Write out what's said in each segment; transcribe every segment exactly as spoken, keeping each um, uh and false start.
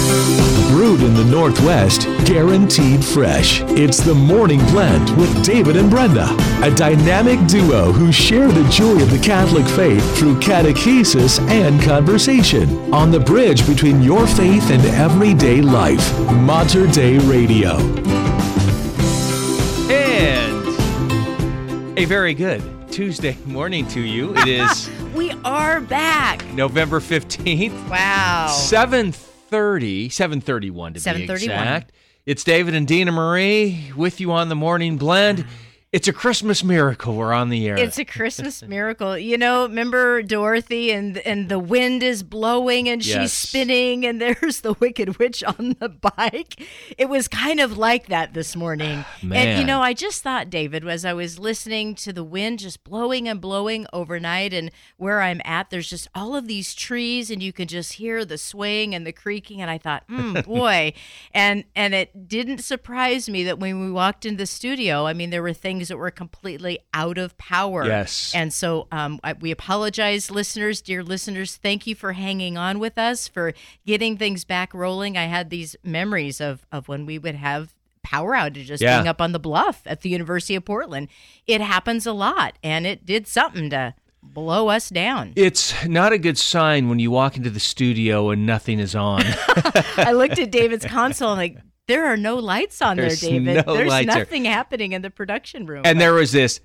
Brewed in the Northwest, guaranteed fresh. It's the Morning Blend with David and Brenda, a dynamic duo who share the joy of the Catholic faith through catechesis and conversation on the bridge between your faith and everyday life. Mater Dei Radio. And a very good Tuesday morning to you. It is we are back. November fifteenth. Wow. seven thirty, seven thirty-one to be exact. It's David and Dina Marie with you on the Morning Blend. It's a Christmas miracle. We're on the air. It's a Christmas miracle. You know, remember Dorothy and and the wind is blowing and she's Yes. spinning and there's the Wicked Witch on the bike. It was kind of like that this morning. Man. And, you know, I just thought, David, as I was listening to the wind just blowing and blowing overnight and where I'm at, there's just all of these trees and you can just hear the swaying and the creaking. And I thought, hmm, boy. And, and it didn't surprise me that when we walked into the studio, I mean, there were things that were completely out of power. Yes. And so um, I, we apologize, listeners, dear listeners. Thank you for hanging on with us, for getting things back rolling. I had these memories of, of when we would have power outages Yeah. being up on the bluff at the University of Portland. It happens a lot, and it did something to blow us down. It's not a good sign when you walk into the studio and nothing is on. I looked at David's console and like, there are no lights on There's there, David. no There's lights there. nothing happening in the production room. And there was this,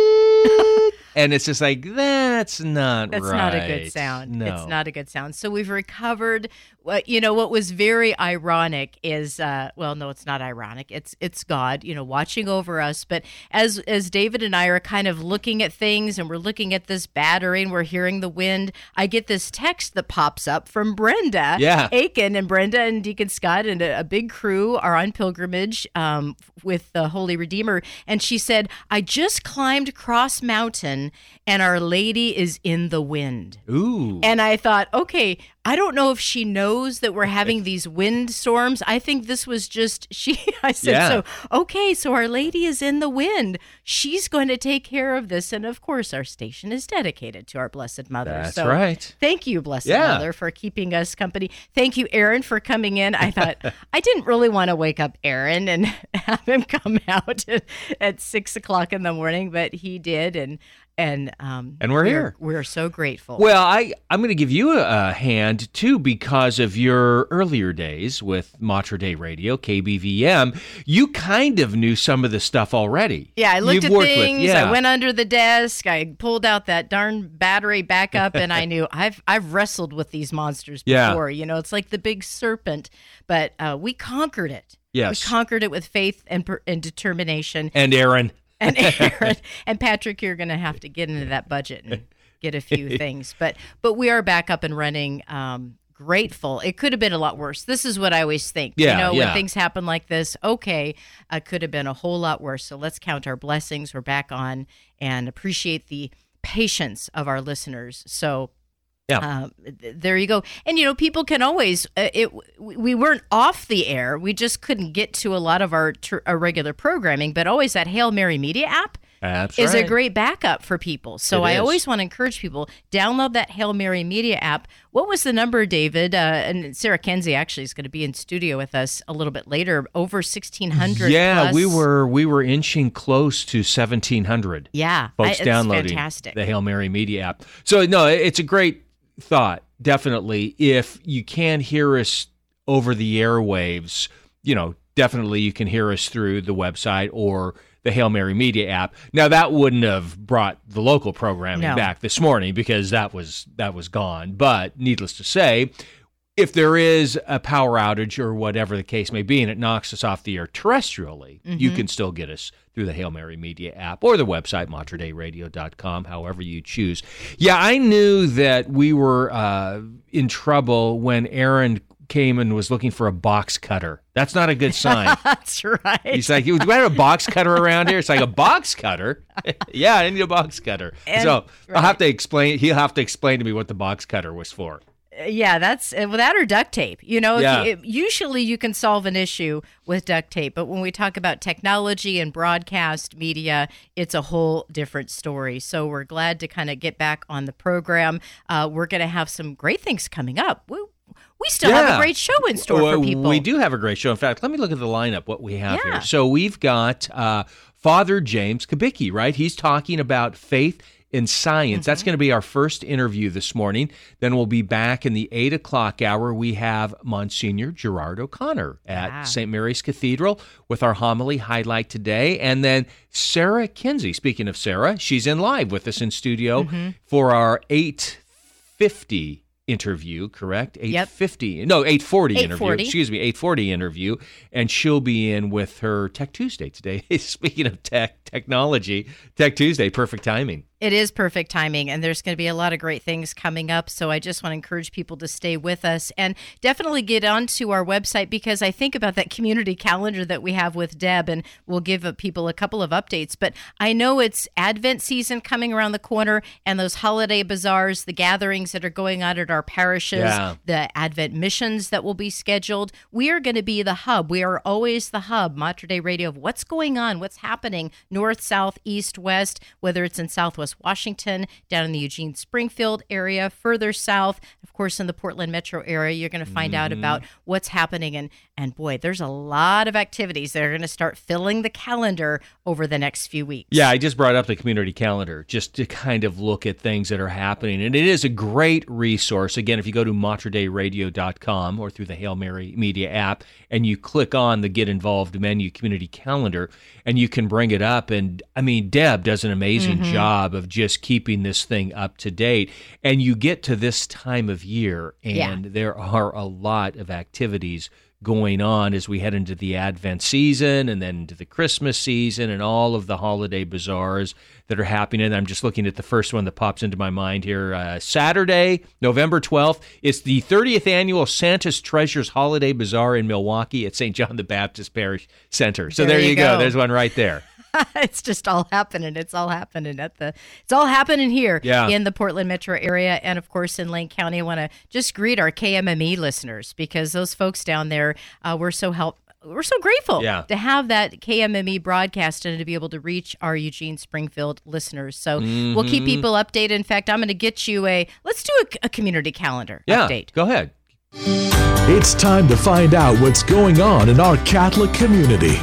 and it's just like, that's not That's right. not a good sound. No. It's not a good sound. So we've recovered. What you know, what was very ironic is, uh, well, no, it's not ironic. It's it's God, you know, watching over us. But as as David and I are kind of looking at things, and we're looking at this battery, and we're hearing the wind, I get this text that pops up from Brenda Yeah. Aiken, and Brenda and Deacon Scott and a, a big crew are on pilgrimage um, with the Holy Redeemer, and she said, "I just climbed Cross Mountain, and Our Lady is in the wind." Ooh. And I thought, okay, I don't know if she knows that we're having these wind storms. I think this was just, she, I said, Yeah. so, okay, so Our Lady is in the wind. She's going to take care of this. And of course, our station is dedicated to our Blessed Mother. That's so right. Thank you, Blessed Yeah. Mother, for keeping us company. Thank you, Aaron, for coming in. I thought, I didn't really want to wake up Aaron and have him come out at, at six o'clock in the morning, but he did. And And um, And we're here. We're so grateful. Well, I, I'm going to give you a, a hand, too, because of your earlier days with Mater Dei Radio, K B V M. You kind of knew some of the stuff already. Yeah, I looked You've at worked things. With, yeah. I went under the desk. I pulled out that darn battery backup, and I knew I've I've wrestled with these monsters Yeah. before. You know, it's like the big serpent, but uh, we conquered it. Yes. We conquered it with faith and per- and determination. And Aaron. And Aaron and Patrick, you're going to have to get into that budget and get a few things. But but we are back up and running. Um, grateful. It could have been a lot worse. This is what I always think. Yeah, you know, yeah. when things happen like this, okay, it could have been a whole lot worse. So let's count our blessings. We're back on and appreciate the patience of our listeners. So Yeah. Um, th- there you go. And, you know, people can always, uh, it. we weren't off the air. We just couldn't get to a lot of our, tr- our regular programming, but always that Hail Mary Media app That's is right. a great backup for people. So It I is. always want to encourage people, download that Hail Mary Media app. What was the number, David? Uh, and Sarah Kenzie actually is going to be in studio with us a little bit later, over sixteen hundred Yeah, plus. we were we were inching close to seventeen hundred. Yeah, Folks I- it's downloading fantastic. the Hail Mary Media app. So no, it's a great thought, definitely. If you can hear us over the airwaves, you know, definitely you can hear us through the website or the Hail Mary Media app. Now that wouldn't have brought the local programming No. back this morning because that was that was gone. But needless to say, if there is a power outage or whatever the case may be, and it knocks us off the air terrestrially, you can still get us through the Hail Mary Media app or the website, mater dei radio dot com, however you choose. Yeah, I knew that we were uh, in trouble when Aaron came and was looking for a box cutter. That's not a good sign. That's right. He's like, do I have a box cutter around here? It's like, a box cutter? Yeah, I need a box cutter. And- so right. I'll have to explain, he'll have to explain to me what the box cutter was for. Yeah, that's uh, well, that or duct tape. You know, if Yeah. you, it, usually you can solve an issue with duct tape, but when we talk about technology and broadcast media, it's a whole different story. So we're glad to kind of get back on the program. Uh, we're going to have some great things coming up. We, we still have Yeah. a great show in store Well, for people. We do have a great show. In fact, let me look at the lineup, what we have Yeah. here. So we've got uh, Father James Kubicki, right? He's talking about faith in science. Mm-hmm. That's going to be our first interview this morning. Then we'll be back in the eight o'clock hour. We have Monsignor Gerard O'Connor at Yeah. Saint Mary's Cathedral with our homily highlight today. And then Sarah Kinsey, speaking of Sarah, she's in live with us in studio mm-hmm. for our eight fifty interview, correct? eight fifty. Yep. No, eight forty interview. Excuse me, eight forty interview. And she'll be in with her Tech Tuesday today. Speaking of tech, technology, Tech Tuesday, perfect timing. It is perfect timing, and there's going to be a lot of great things coming up, so I just want to encourage people to stay with us and definitely get onto our website, because I think about that community calendar that we have with Deb, and we'll give people a couple of updates. But I know it's Advent season coming around the corner, and those holiday bazaars, the gatherings that are going on at our parishes, yeah. the Advent missions that will be scheduled. We are going to be the hub. We are always the hub, Mater Dei Radio, of what's going on, what's happening, north, south, east, west, whether it's in Southwest Washington, down in the Eugene Springfield area, further south, of course, in the Portland metro area. You're going to find mm-hmm. out about what's happening. And, and boy, there's a lot of activities that are going to start filling the calendar over the next few weeks. Yeah, I just brought up the community calendar just to kind of look at things that are happening. And it is a great resource. Again, if you go to mater dei radio dot com or through the Hail Mary Media app and you click on the Get Involved menu, community calendar, and you can bring it up. And I mean, Deb does an amazing mm-hmm. job of just keeping this thing up to date. And you get to this time of year, and yeah. there are a lot of activities going on as we head into the Advent season and then into the Christmas season and all of the holiday bazaars that are happening. And I'm just looking at the first one that pops into my mind here. Uh, Saturday, November twelfth, it's the thirtieth annual Santa's Treasures Holiday Bazaar in Milwaukee at Saint John the Baptist Parish Center. So there, there you go. go. There's one right there. It's just all happening. It's all happening at the. It's all happening here yeah. in the Portland metro area, and of course in Lane County. I want to just greet our K M M E listeners, because those folks down there, uh, we're so help. We're so grateful yeah. to have that K M M E broadcast and to be able to reach our Eugene Springfield listeners. So mm-hmm. we'll keep people updated. In fact, I'm going to get you a. Let's do a, a community calendar yeah, update. Go ahead. It's time to find out what's going on in our Catholic community.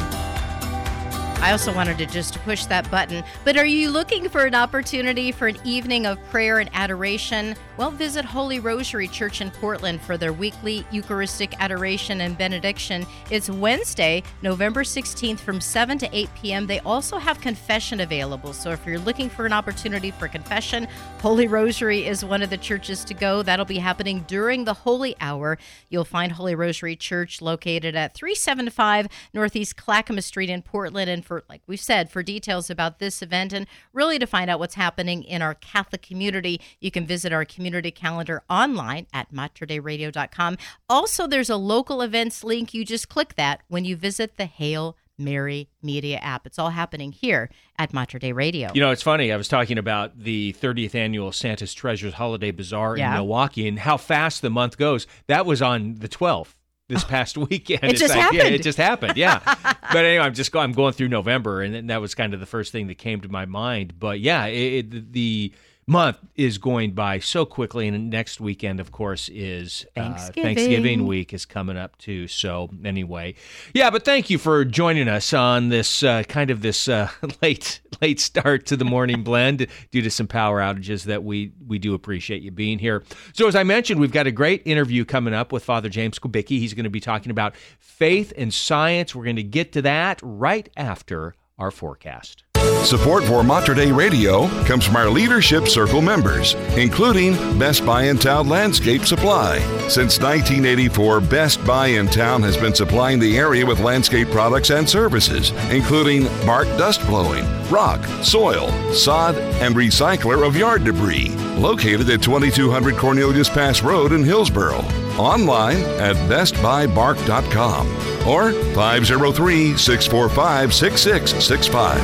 I also wanted to just push that button. But are you looking for an opportunity for an evening of prayer and adoration? Well, visit Holy Rosary Church in Portland for their weekly Eucharistic adoration and benediction. It's Wednesday, November sixteenth from seven to eight p.m. They also have confession available. So if you're looking for an opportunity for confession, Holy Rosary is one of the churches to go. That'll be happening during the Holy Hour. You'll find Holy Rosary Church located at three seventy-five Northeast Clackamas Street in Portland. And for, like we've said, for details about this event and really to find out what's happening in our Catholic community, you can visit our community calendar online at mater dei radio dot com. Also, there's a local events link. You just click that when you visit the Hail Mary Media app. It's all happening here at Mater Dei Radio. You know, it's funny. I was talking about the thirtieth annual Santa's Treasures Holiday Bazaar yeah. in Milwaukee and how fast the month goes. That was on the twelfth. This past weekend. It it's just like, happened. Yeah, it just happened, yeah. But anyway, I'm just go, I'm going through November, and that was kind of the first thing that came to my mind. But yeah, it, it, the month is going by so quickly, and next weekend, of course, is Thanksgiving. Uh, Thanksgiving week is coming up too. So anyway, yeah. But thank you for joining us on this uh, kind of this uh, late late start to the morning blend due to some power outages. That we we do appreciate you being here. So as I mentioned, we've got a great interview coming up with Father James Kubicki. He's going to be talking about faith and science. We're going to get to that right after our forecast. Support for Mater Dei Radio comes from our Leadership Circle members, including Best Buy in Town Landscape Supply. Since nineteen eighty-four, Best Buy in Town has been supplying the area with landscape products and services, including bark dust blowing, rock, soil, sod, and recycler of yard debris. Located at twenty-two hundred Cornelius Pass Road in Hillsboro. Online at best buy bark dot com or five oh three, six four five, six six six five.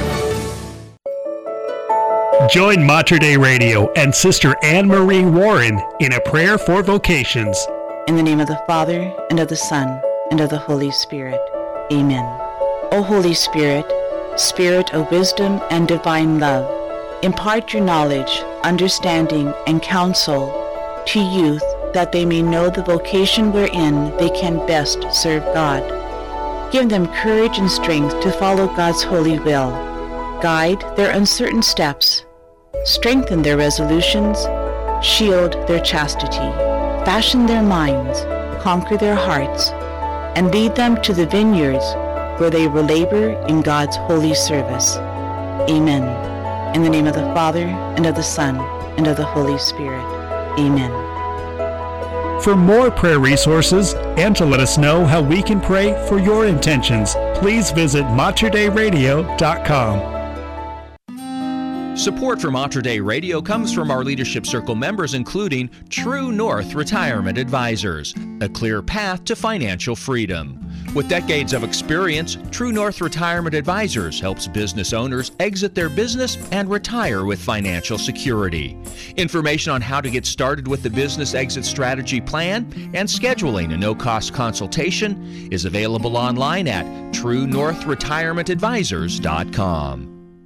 Join Mater Dei Radio and Sister Anne Marie Warren in a prayer for vocations. In the name of the Father, and of the Son, and of the Holy Spirit. Amen. O Holy Spirit, Spirit of wisdom and divine love, impart your knowledge, understanding, and counsel to youth that they may know the vocation wherein they can best serve God. Give them courage and strength to follow God's holy will. Guide their uncertain steps. Strengthen their resolutions. Shield their chastity. Fashion their minds. Conquer their hearts. And lead them to the vineyards where they will labor in God's holy service. Amen. In the name of the Father, and of the Son, and of the Holy Spirit. Amen. For more prayer resources and to let us know how we can pray for your intentions, please visit mater dei radio dot com. Support for Mater Dei Radio comes from our Leadership Circle members, including True North Retirement Advisors, a clear path to financial freedom. With decades of experience, True North Retirement Advisors helps business owners exit their business and retire with financial security. Information on how to get started with the business exit strategy plan and scheduling a no-cost consultation is available online at true north retirement advisors dot com.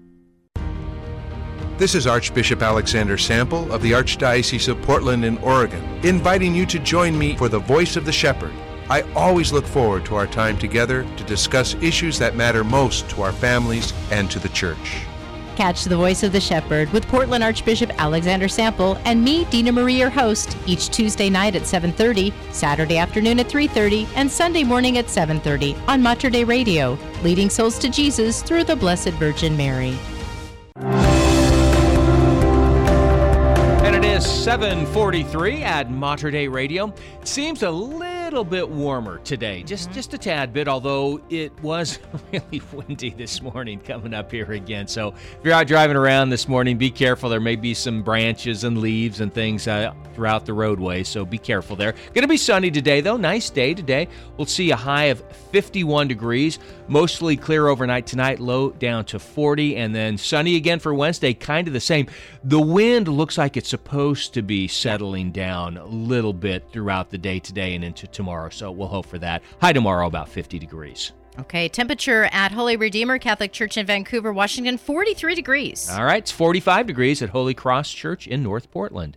This is Archbishop Alexander Sample of the Archdiocese of Portland in Oregon, inviting you to join me for the Voice of the Shepherd. I always look forward to our time together to discuss issues that matter most to our families and to the Church. Catch the Voice of the Shepherd with Portland Archbishop Alexander Sample and me, Dina Marie, your host, each Tuesday night at seven thirty, Saturday afternoon at three thirty, and Sunday morning at seven thirty on Mater Dei Radio, leading souls to Jesus through the Blessed Virgin Mary. And it is seven forty-three at Mater Dei Radio. It seems a little bit warmer today, just mm-hmm. just a tad bit, although it was really windy this morning coming up here again. So if you're out driving around this morning, be careful. There may be some branches and leaves and things uh, throughout the roadway, so be careful there. Going to be sunny today, though. Nice day today. We'll see a high of fifty-one degrees. Mostly clear overnight tonight, low down to forty, and then sunny again for Wednesday, kind of the same. The wind looks like it's supposed to be settling down a little bit throughout the day today and into tomorrow, so we'll hope for that. High tomorrow, about fifty degrees. Okay, temperature at Holy Redeemer Catholic Church in Vancouver, Washington, forty-three degrees. All right, it's forty-five degrees at Holy Cross Church in North Portland.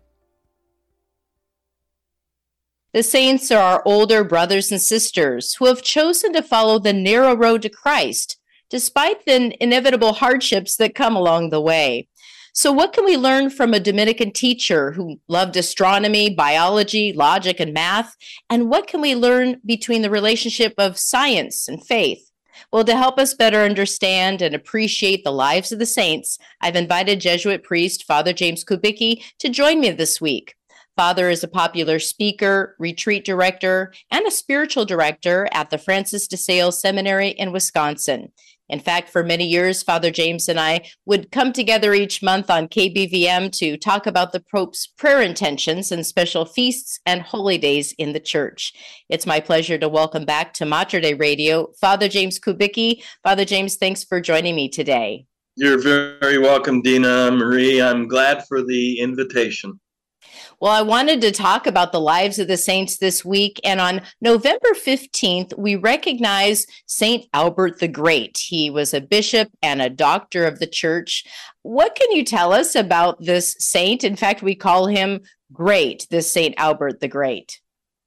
The saints are our older brothers and sisters who have chosen to follow the narrow road to Christ, despite the inevitable hardships that come along the way. So what can we learn from a Dominican teacher who loved astronomy, biology, logic, and math? And what can we learn between the relationship of science and faith? Well, to help us better understand and appreciate the lives of the saints, I've invited Jesuit priest Father James Kubicki to join me this week. Father is a popular speaker, retreat director, and a spiritual director at the Francis de Sales Seminary in Wisconsin. In fact, for many years, Father James and I would come together each month on K B V M to talk about the Pope's prayer intentions and special feasts and holy days in the Church. It's my pleasure to welcome back to Mater Dei Radio, Father James Kubicki. Father James, thanks for joining me today. You're very welcome, Dina Marie. I'm glad for the invitation. Well, I wanted to talk about the lives of the saints this week, and on November fifteenth, we recognize Saint Albert the Great. He was a bishop and a doctor of the Church. What can you tell us about this saint? In fact, we call him Great, this Saint Albert the Great.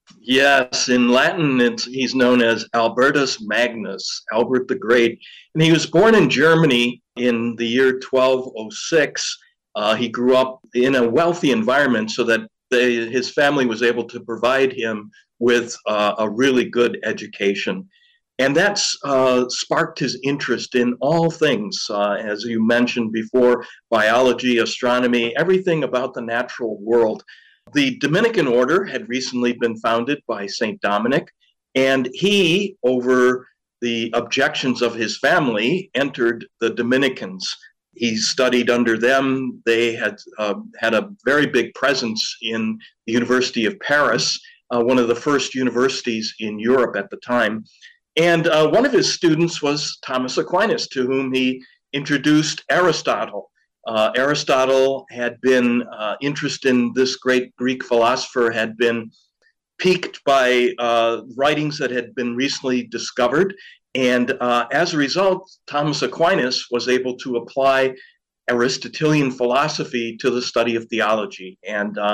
Yes, in Latin, it's, he's known as Albertus Magnus, Albert the Great, and he was born in Germany in the year twelve oh six. Uh, he grew up in a wealthy environment so that they, his family was able to provide him with uh, a really good education. And that's uh, sparked his interest in all things, uh, as you mentioned before, biology, astronomy, everything about the natural world. The Dominican order had recently been founded by Saint Dominic, and he, over the objections of his family, entered the Dominicans. He studied under them. They had uh, had a very big presence in the University of Paris, uh, one of the first universities in Europe at the time. And uh, one of his students was Thomas Aquinas, to whom he introduced Aristotle. Uh, Aristotle had been uh, interested in this great Greek philosopher, had been piqued by uh, writings that had been recently discovered. And uh, as a result, Thomas Aquinas was able to apply Aristotelian philosophy to the study of theology. And uh,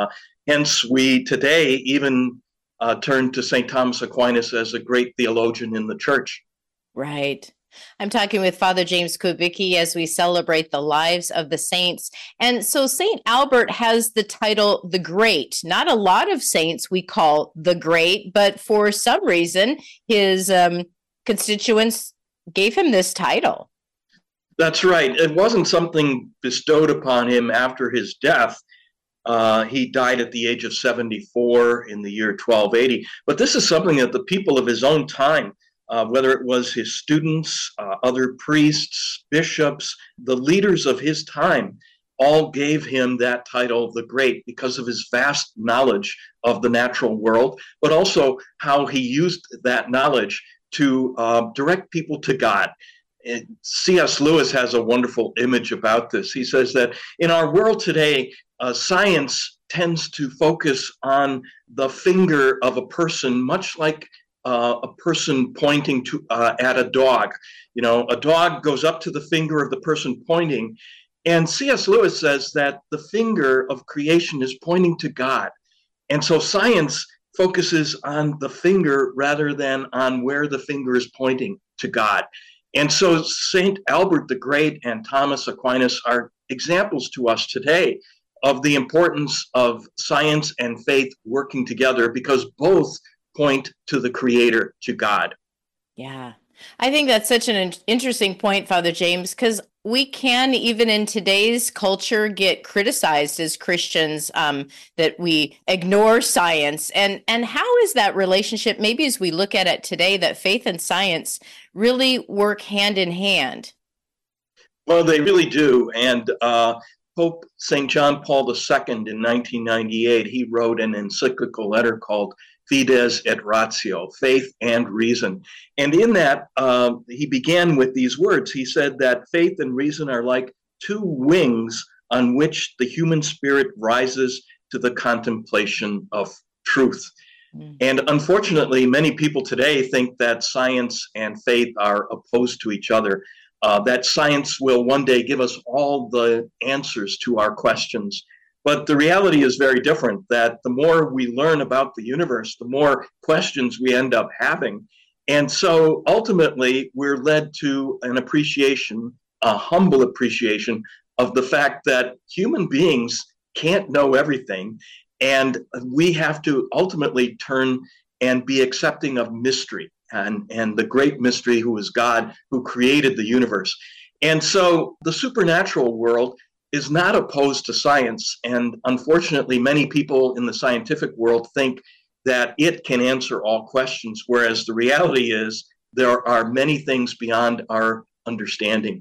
Hence, we today even uh, turn to Saint Thomas Aquinas as a great theologian in the church. Right. I'm talking with Father James Kubicki as we celebrate the lives of the saints. And so Saint Albert has the title the Great. Not a lot of saints we call the Great, but for some reason, his um, constituents gave him this title. That's right. It wasn't something bestowed upon him after his death. Uh, he died at the age of seventy-four in the year twelve eighty. But this is something that the people of his own time, Uh, whether it was his students, uh, other priests, bishops, the leaders of his time, all gave him that title, the Great, because of his vast knowledge of the natural world, but also how he used that knowledge to uh, direct people to God. And C S Lewis has a wonderful image about this. He says that in our world today, uh, science tends to focus on the finger of a person, much like Uh, a person pointing to uh, at a dog. You know, a dog goes up to the finger of the person pointing, and C S Lewis says that the finger of creation is pointing to God. And so science focuses on the finger rather than on where the finger is pointing to God. And so Saint Albert the Great and Thomas Aquinas are examples to us today of the importance of science and faith working together, because both point to the Creator, to God. Yeah. I think that's such an interesting point, Father James, because we can, even in today's culture, get criticized as Christians um, that we ignore science. And, and how is that relationship, maybe as we look at it today, that faith and science really work hand in hand? Well, they really do. And uh, Pope Saint John Paul the Second in nineteen ninety-eight, he wrote an encyclical letter called Fides et Ratio, faith and reason. And in that, uh, he began with these words. He said that faith and reason are like two wings on which the human spirit rises to the contemplation of truth. Mm. And unfortunately, many people today think that science and faith are opposed to each other, uh, that science will one day give us all the answers to our questions. But the reality is very different, that the more we learn about the universe, the more questions we end up having. And so ultimately, we're led to an appreciation, a humble appreciation of the fact that human beings can't know everything. And we have to ultimately turn and be accepting of mystery and, and the great mystery who is God, who created the universe. And so the supernatural world is not opposed to science. And unfortunately, many people in the scientific world think that it can answer all questions, whereas the reality is there are many things beyond our understanding.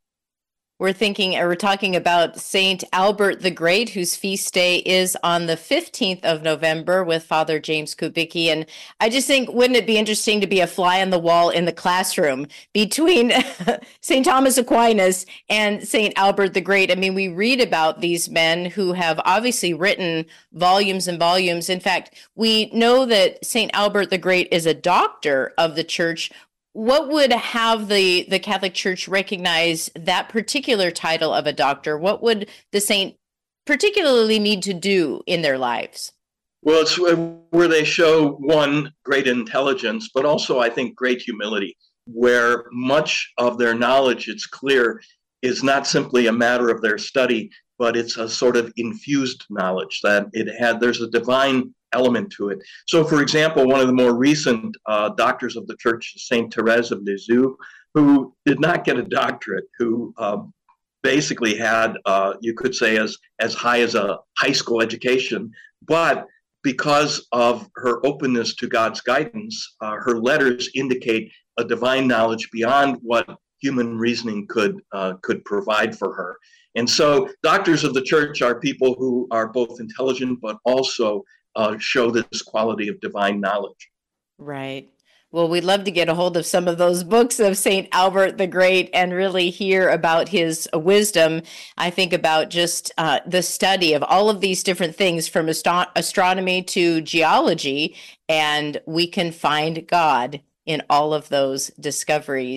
We're thinking, or we're talking about Saint Albert the Great, whose feast day is on the fifteenth of November, with Father James Kubicki. And I just think, wouldn't it be interesting to be a fly on the wall in the classroom between Saint Thomas Aquinas and Saint Albert the Great? I mean, we read about these men who have obviously written volumes and volumes. In fact, we know that Saint Albert the Great is a doctor of the church. What would have the, the Catholic Church recognize that particular title of a doctor? What would the saint particularly need to do in their lives? Well, it's where they show, one, great intelligence, but also, I think, great humility, where much of their knowledge, it's clear, is not simply a matter of their study, but it's a sort of infused knowledge, that it had, there's a divine element to it. So, for example, one of the more recent uh, doctors of the church, Saint Therese of Lisieux, who did not get a doctorate, who uh, basically had, uh, you could say, as, as high as a high school education, but because of her openness to God's guidance, uh, her letters indicate a divine knowledge beyond what human reasoning could uh, could provide for her. And so doctors of the church are people who are both intelligent, but also Uh, show this quality of divine knowledge. Right. Well, we'd love to get a hold of some of those books of Saint Albert the Great and really hear about his wisdom. I think about just uh, the study of all of these different things, from ast- astronomy to geology, and we can find God in all of those discoveries.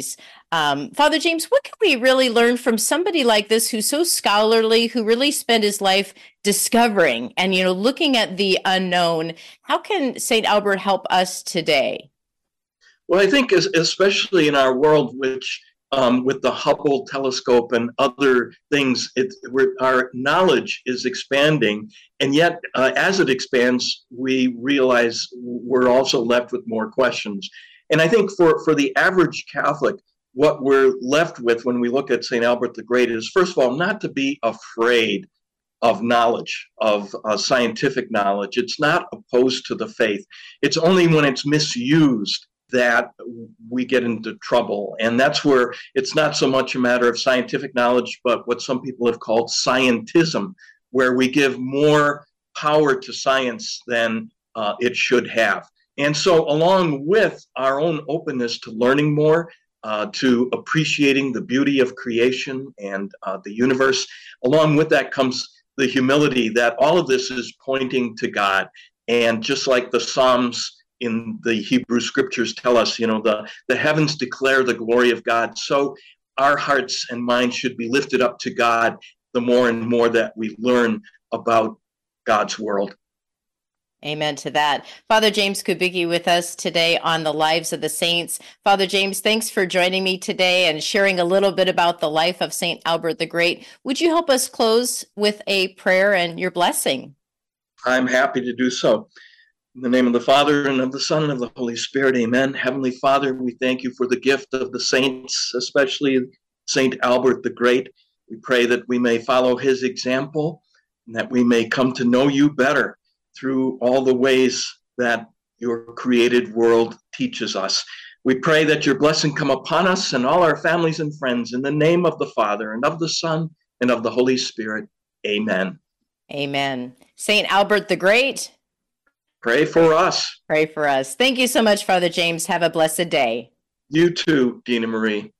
Um, Father James, what can we really learn from somebody like this who's so scholarly, who really spent his life discovering and, you know, looking at the unknown? How can Saint Albert help us today? Well, I think especially in our world, which um, with the Hubble telescope and other things, it, we're, our knowledge is expanding. And yet, uh, as it expands, we realize we're also left with more questions. And I think for, for the average Catholic, what we're left with when we look at Saint Albert the Great is, first of all, not to be afraid of knowledge, of uh, scientific knowledge. It's not opposed to the faith. It's only when it's misused that we get into trouble. And that's where it's not so much a matter of scientific knowledge, but what some people have called scientism, where we give more power to science than uh, it should have. And so along with our own openness to learning more, uh, to appreciating the beauty of creation and uh, the universe, along with that comes the humility that all of this is pointing to God. And just like the Psalms in the Hebrew scriptures tell us, you know, the, the heavens declare the glory of God. So our hearts and minds should be lifted up to God the more and more that we learn about God's world. Amen to that. Father James Kubicki with us today on the Lives of the Saints. Father James, thanks for joining me today and sharing a little bit about the life of Saint Albert the Great. Would you help us close with a prayer and your blessing? I'm happy to do so. In the name of the Father, and of the Son, and of the Holy Spirit, amen. Heavenly Father, we thank you for the gift of the saints, especially Saint Albert the Great. We pray that we may follow his example, and that we may come to know you better through all the ways that your created world teaches us. We pray that your blessing come upon us and all our families and friends, in the name of the Father, and of the Son, and of the Holy Spirit, amen. Amen. Saint Albert the Great, pray for us. Pray for us. Thank you so much, Father James. Have a blessed day. You too, Dina Marie.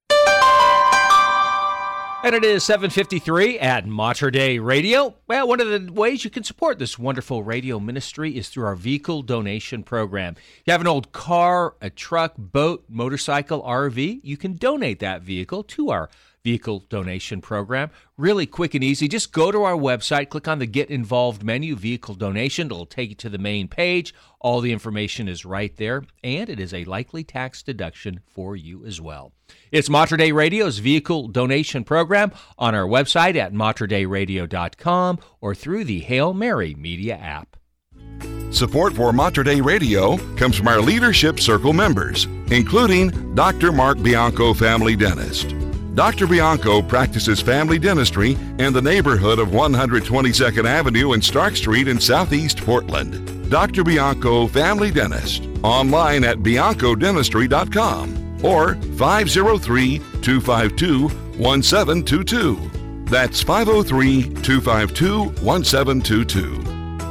And it is seven fifty-three at Mater Dei Radio. Well, one of the ways you can support this wonderful radio ministry is through our vehicle donation program. If you have an old car, a truck, boat, motorcycle, R V, you can donate that vehicle to our vehicle donation program. Really quick and easy. Just go to our website, click on the Get Involved menu, Vehicle Donation. It'll take you to the main page. All the information is right there, and it is a likely tax deduction for you as well. It's Mater Dei Radio's vehicle donation program on our website at mater dei radio dot com or through the Hail Mary Media app. Support for Mater Dei Radio comes from our Leadership Circle members, including Doctor Mark Bianco, family dentist. Doctor Bianco practices family dentistry in the neighborhood of one twenty-second Avenue and Stark Street in Southeast Portland. Doctor Bianco, family dentist, online at bianco dentistry dot com or five oh three, two five two, one seven two two. That's five oh three, two five two, one seven two two.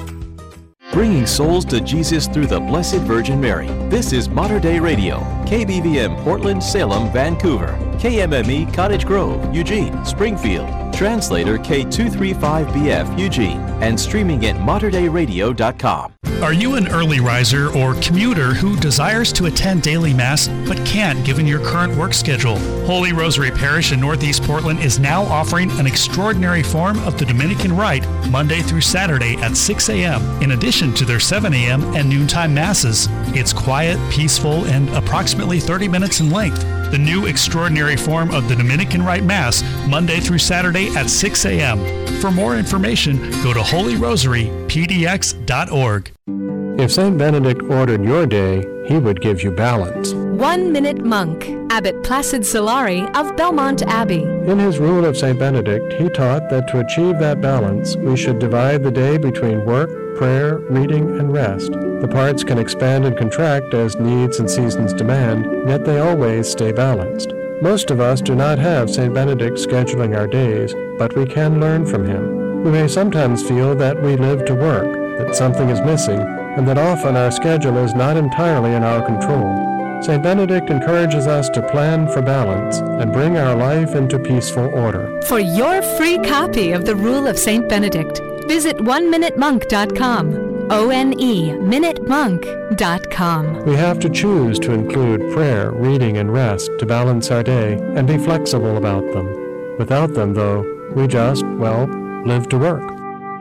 Bringing souls to Jesus through the Blessed Virgin Mary. This is Mater Dei Radio, K B V M Portland, Salem, Vancouver, K M M E Cottage Grove, Eugene, Springfield, translator K two thirty-five B F Eugene, and streaming at mater dei radio dot com. Are you an early riser or commuter who desires to attend daily Mass but can't given your current work schedule? Holy Rosary Parish in Northeast Portland is now offering an extraordinary form of the Dominican Rite Monday through Saturday at six a.m. in addition to their seven a.m. and noontime Masses. It's quiet, peaceful, and approximately thirty minutes in length. The new extraordinary form of the Dominican Rite Mass Monday through Saturday at six a.m. For more information, go to holy rosary p d x dot org. If Saint Benedict ordered your day, he would give you balance. One Minute Monk, Abbot Placid Solari of Belmont Abbey. In his Rule of Saint Benedict, he taught that to achieve that balance, we should divide the day between work, prayer, reading, and rest. The parts can expand and contract as needs and seasons demand, yet they always stay balanced. Most of us do not have Saint Benedict scheduling our days, but we can learn from him. We may sometimes feel that we live to work, that something is missing, and that often our schedule is not entirely in our control. Saint Benedict encourages us to plan for balance and bring our life into peaceful order. For your free copy of the Rule of Saint Benedict, visit one minute monk dot com O N E, minute monk dot com. We have to choose to include prayer, reading, and rest to balance our day and be flexible about them. Without them, though, we just, well, live to work.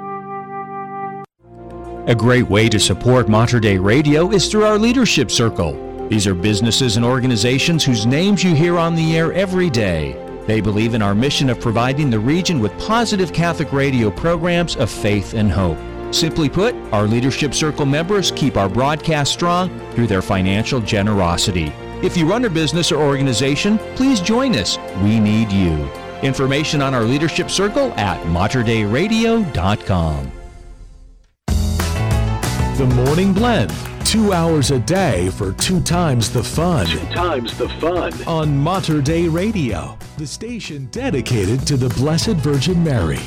A great way to support Mater Dei Radio is through our Leadership Circle. These are businesses and organizations whose names you hear on the air every day. They believe in our mission of providing the region with positive Catholic radio programs of faith and hope. Simply put, our Leadership Circle members keep our broadcast strong through their financial generosity. If you run a business or organization, please join us. We need you. Information on our Leadership Circle at mater dei radio dot com. The Morning Blend. Two hours a day for two times the fun. Two times the fun. On Mater Dei Radio, the station dedicated to the Blessed Virgin Mary.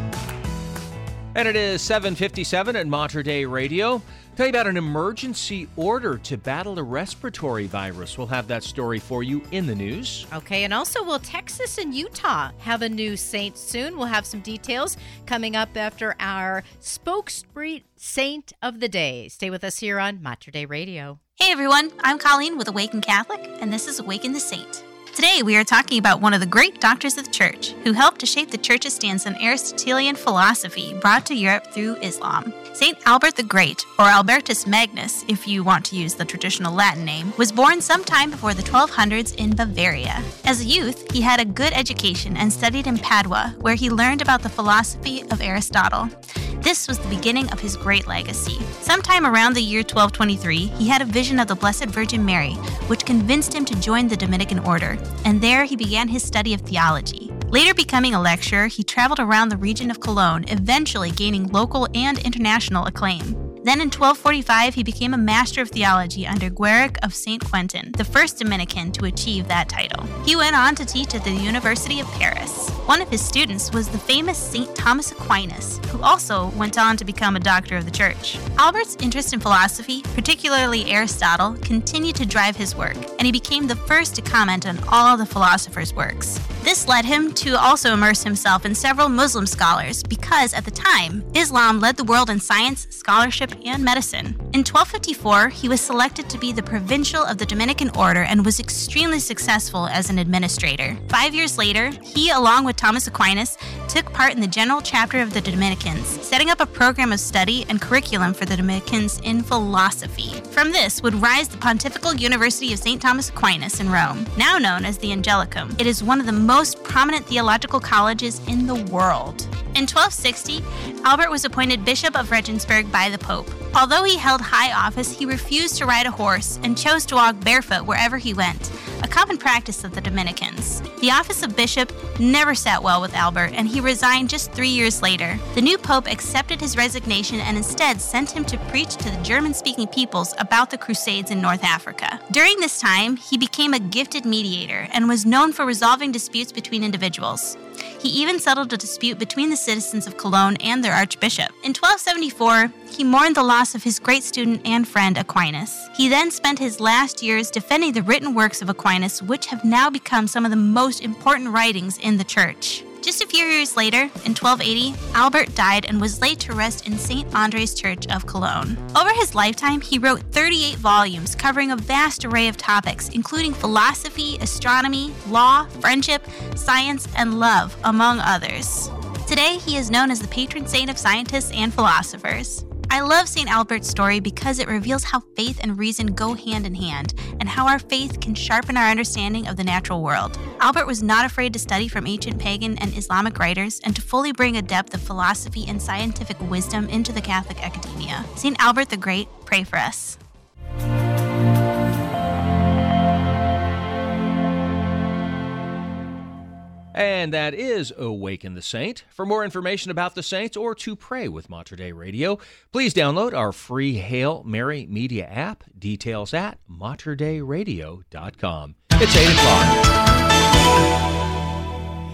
And it is seven fifty-seven at Mater Dei Radio. Tell you about an emergency order to battle a respiratory virus. We'll have that story for you in the news. Okay, and also will Texas and Utah have a new saint soon? We'll have some details coming up after our Spoke Street Saint of the Day. Stay with us here on Mater Dei Radio. Hey everyone, I'm Colleen with Awaken Catholic, and this is Awaken the Saint. Today we are talking about one of the great doctors of the Church who helped to shape the Church's stance on Aristotelian philosophy brought to Europe through Islam. Saint Albert the Great, or Albertus Magnus, if you want to use the traditional Latin name, was born sometime before the twelve hundreds in Bavaria. As a youth, he had a good education and studied in Padua, where he learned about the philosophy of Aristotle. This was the beginning of his great legacy. Sometime around the year twelve twenty-three, he had a vision of the Blessed Virgin Mary, which convinced him to join the Dominican order, and there he began his study of theology. Later becoming a lecturer, he traveled around the region of Cologne, eventually gaining local and international acclaim. Then in twelve forty-five, he became a Master of Theology under Gueric of Saint Quentin, the first Dominican to achieve that title. He went on to teach at the University of Paris. One of his students was the famous Saint Thomas Aquinas, who also went on to become a doctor of the Church. Albert's interest in philosophy, particularly Aristotle, continued to drive his work, and he became the first to comment on all the philosopher's works. This led him to also immerse himself in several Muslim scholars because, at the time, Islam led the world in science, scholarship, and medicine. In twelve fifty-four, he was selected to be the provincial of the Dominican order and was extremely successful as an administrator. Five years later, he, along with Thomas Aquinas, took part in the general chapter of the Dominicans, setting up a program of study and curriculum for the Dominicans in philosophy. From this would rise the Pontifical University of Saint Thomas Aquinas in Rome, now known as the Angelicum. It is one of the most prominent theological colleges in the world. In twelve sixty, Albert was appointed Bishop of Regensburg by the Pope. Although he held high office, he refused to ride a horse and chose to walk barefoot wherever he went, a common practice of the Dominicans. The office of bishop never sat well with Albert, and he resigned just three years later. The new pope accepted his resignation and instead sent him to preach to the German-speaking peoples about the Crusades in North Africa. During this time, he became a gifted mediator and was known for resolving disputes between individuals. He even settled a dispute between the citizens of Cologne and their archbishop. In twelve seventy-four, he mourned the loss of his great student and friend Aquinas. He then spent his last years defending the written works of Aquinas, which have now become some of the most important writings in the Church. Just a few years later, in twelve eighty, Albert died and was laid to rest in Saint Andre's Church of Cologne. Over his lifetime, he wrote thirty-eight volumes covering a vast array of topics, including philosophy, astronomy, law, friendship, science, and love, among others. Today, he is known as the patron saint of scientists and philosophers. I love Saint Albert's story because it reveals how faith and reason go hand in hand, and how our faith can sharpen our understanding of the natural world. Albert was not afraid to study from ancient pagan and Islamic writers and to fully bring a depth of philosophy and scientific wisdom into the Catholic academia. Saint Albert the Great, pray for us. And that is Awaken the Saint. For more information about the saints or to pray with Mater Dei Radio, please download our free Hail Mary Media app. Details at mater dei radio dot com. It's eight o'clock.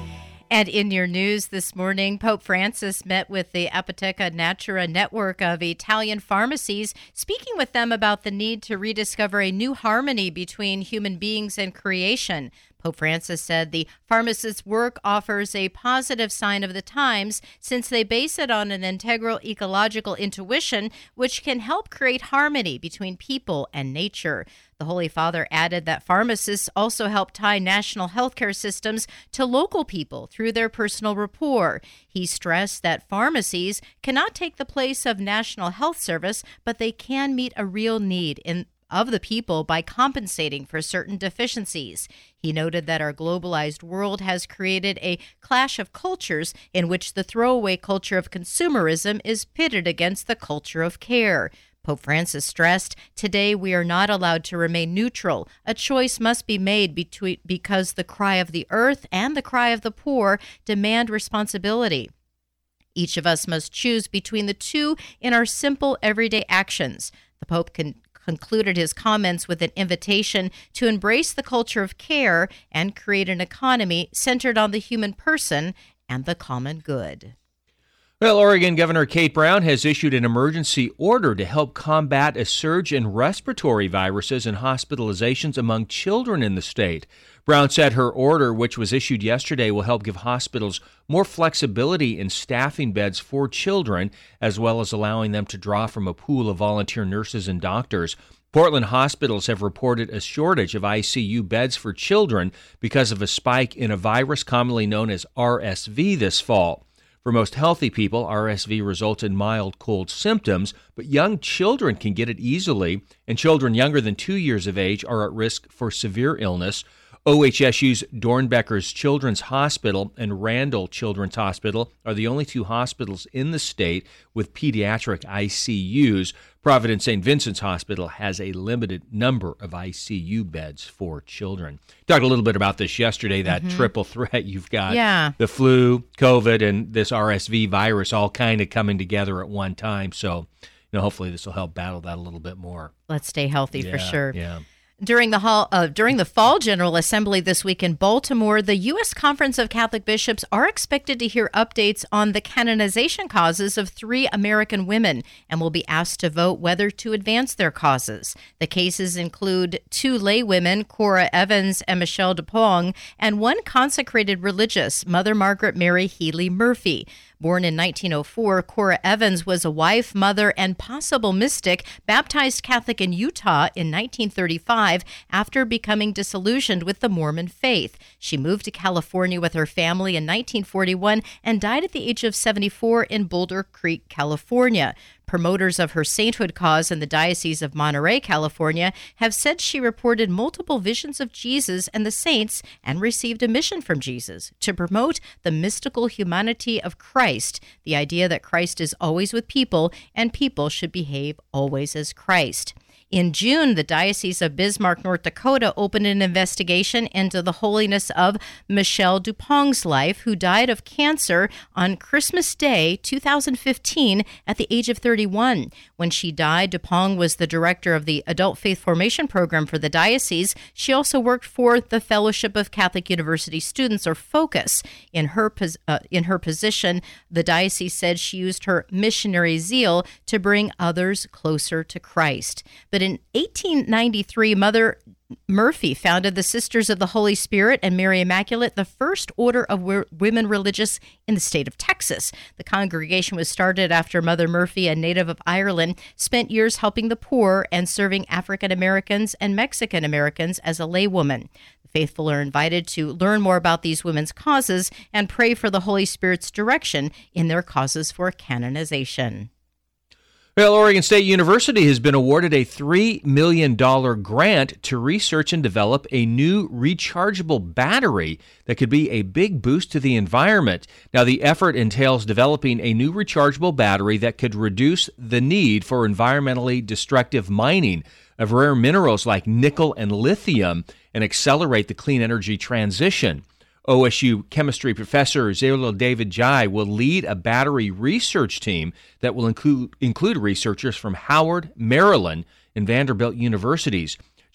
And in your news this morning, Pope Francis met with the Apotheca Natura network of Italian pharmacies, speaking with them about the need to rediscover a new harmony between human beings and creation. Pope Francis said the pharmacists' work offers a positive sign of the times since they base it on an integral ecological intuition which can help create harmony between people and nature. The Holy Father added that pharmacists also help tie national healthcare systems to local people through their personal rapport. He stressed that pharmacies cannot take the place of National Health Service, but they can meet a real need in of the people by compensating for certain deficiencies. He noted that our globalized world has created a clash of cultures in which the throwaway culture of consumerism is pitted against the culture of care. Pope Francis stressed, today we are not allowed to remain neutral. A choice must be made between, because the cry of the earth and the cry of the poor demand responsibility. Each of us must choose between the two in our simple everyday actions. The Pope can concluded his comments with an invitation to embrace the culture of care and create an economy centered on the human person and the common good. Well, Oregon Governor Kate Brown has issued an emergency order to help combat a surge in respiratory viruses and hospitalizations among children in the state. Brown said her order, which was issued yesterday, will help give hospitals more flexibility in staffing beds for children, as well as allowing them to draw from a pool of volunteer nurses and doctors. Portland hospitals have reported a shortage of I C U beds for children because of a spike in a virus commonly known as R S V this fall. For most healthy people, R S V results in mild cold symptoms, but young children can get it easily, and children younger than two years of age are at risk for severe illness. O H S U's Dornbeckers Children's Hospital and Randall Children's Hospital are the only two hospitals in the state with pediatric I C Us. Providence Saint Vincent's Hospital has a limited number of I C U beds for children. Talked a little bit about this yesterday, that mm-hmm. triple threat. You've got yeah. the flu, COVID, and this R S V virus all kind of coming together at one time. So, you know, hopefully this will help battle that a little bit more. Let's stay healthy yeah, for sure. Yeah. During the hall, uh, during the Fall General Assembly this week in Baltimore, the U S Conference of Catholic Bishops are expected to hear updates on the canonization causes of three American women and will be asked to vote whether to advance their causes. The cases include two lay women, Cora Evans and Michelle DuPong, and one consecrated religious, Mother Margaret Mary Healy Murphy. Born in nineteen oh four, Cora Evans was a wife, mother, and possible mystic, baptized Catholic in Utah in nineteen thirty-five after becoming disillusioned with the Mormon faith. She moved to California with her family in nineteen forty-one and died at the age of seventy-four in Boulder Creek, California. Promoters of her sainthood cause in the Diocese of Monterey, California, have said she reported multiple visions of Jesus and the saints and received a mission from Jesus to promote the mystical humanity of Christ, the idea that Christ is always with people and people should behave always as Christ. In June, the Diocese of Bismarck, North Dakota, opened an investigation into the holiness of Michelle DuPong's life, who died of cancer on Christmas Day, two thousand fifteen, at the age of thirty-one. When she died, DuPong was the director of the Adult Faith Formation Program for the diocese. She also worked for the Fellowship of Catholic University Students, or FOCUS. In her, pos- uh, in her position, the diocese said she used her missionary zeal to bring others closer to Christ. But in eighteen ninety-three, Mother Murphy founded the Sisters of the Holy Spirit and Mary Immaculate, the first order of w- women religious in the state of Texas. The congregation was started after Mother Murphy, a native of Ireland, spent years helping the poor and serving African Americans and Mexican Americans as a laywoman. The faithful are invited to learn more about these women's causes and pray for the Holy Spirit's direction in their causes for canonization. Well, Oregon State University has been awarded a three million dollars grant to research and develop a new rechargeable battery that could be a big boost to the environment. Now, the effort entails developing a new rechargeable battery that could reduce the need for environmentally destructive mining of rare minerals like nickel and lithium and accelerate the clean energy transition. O S U chemistry professor Zalil David Jai will lead a battery research team that will include include researchers from Howard, Maryland, and Vanderbilt universities.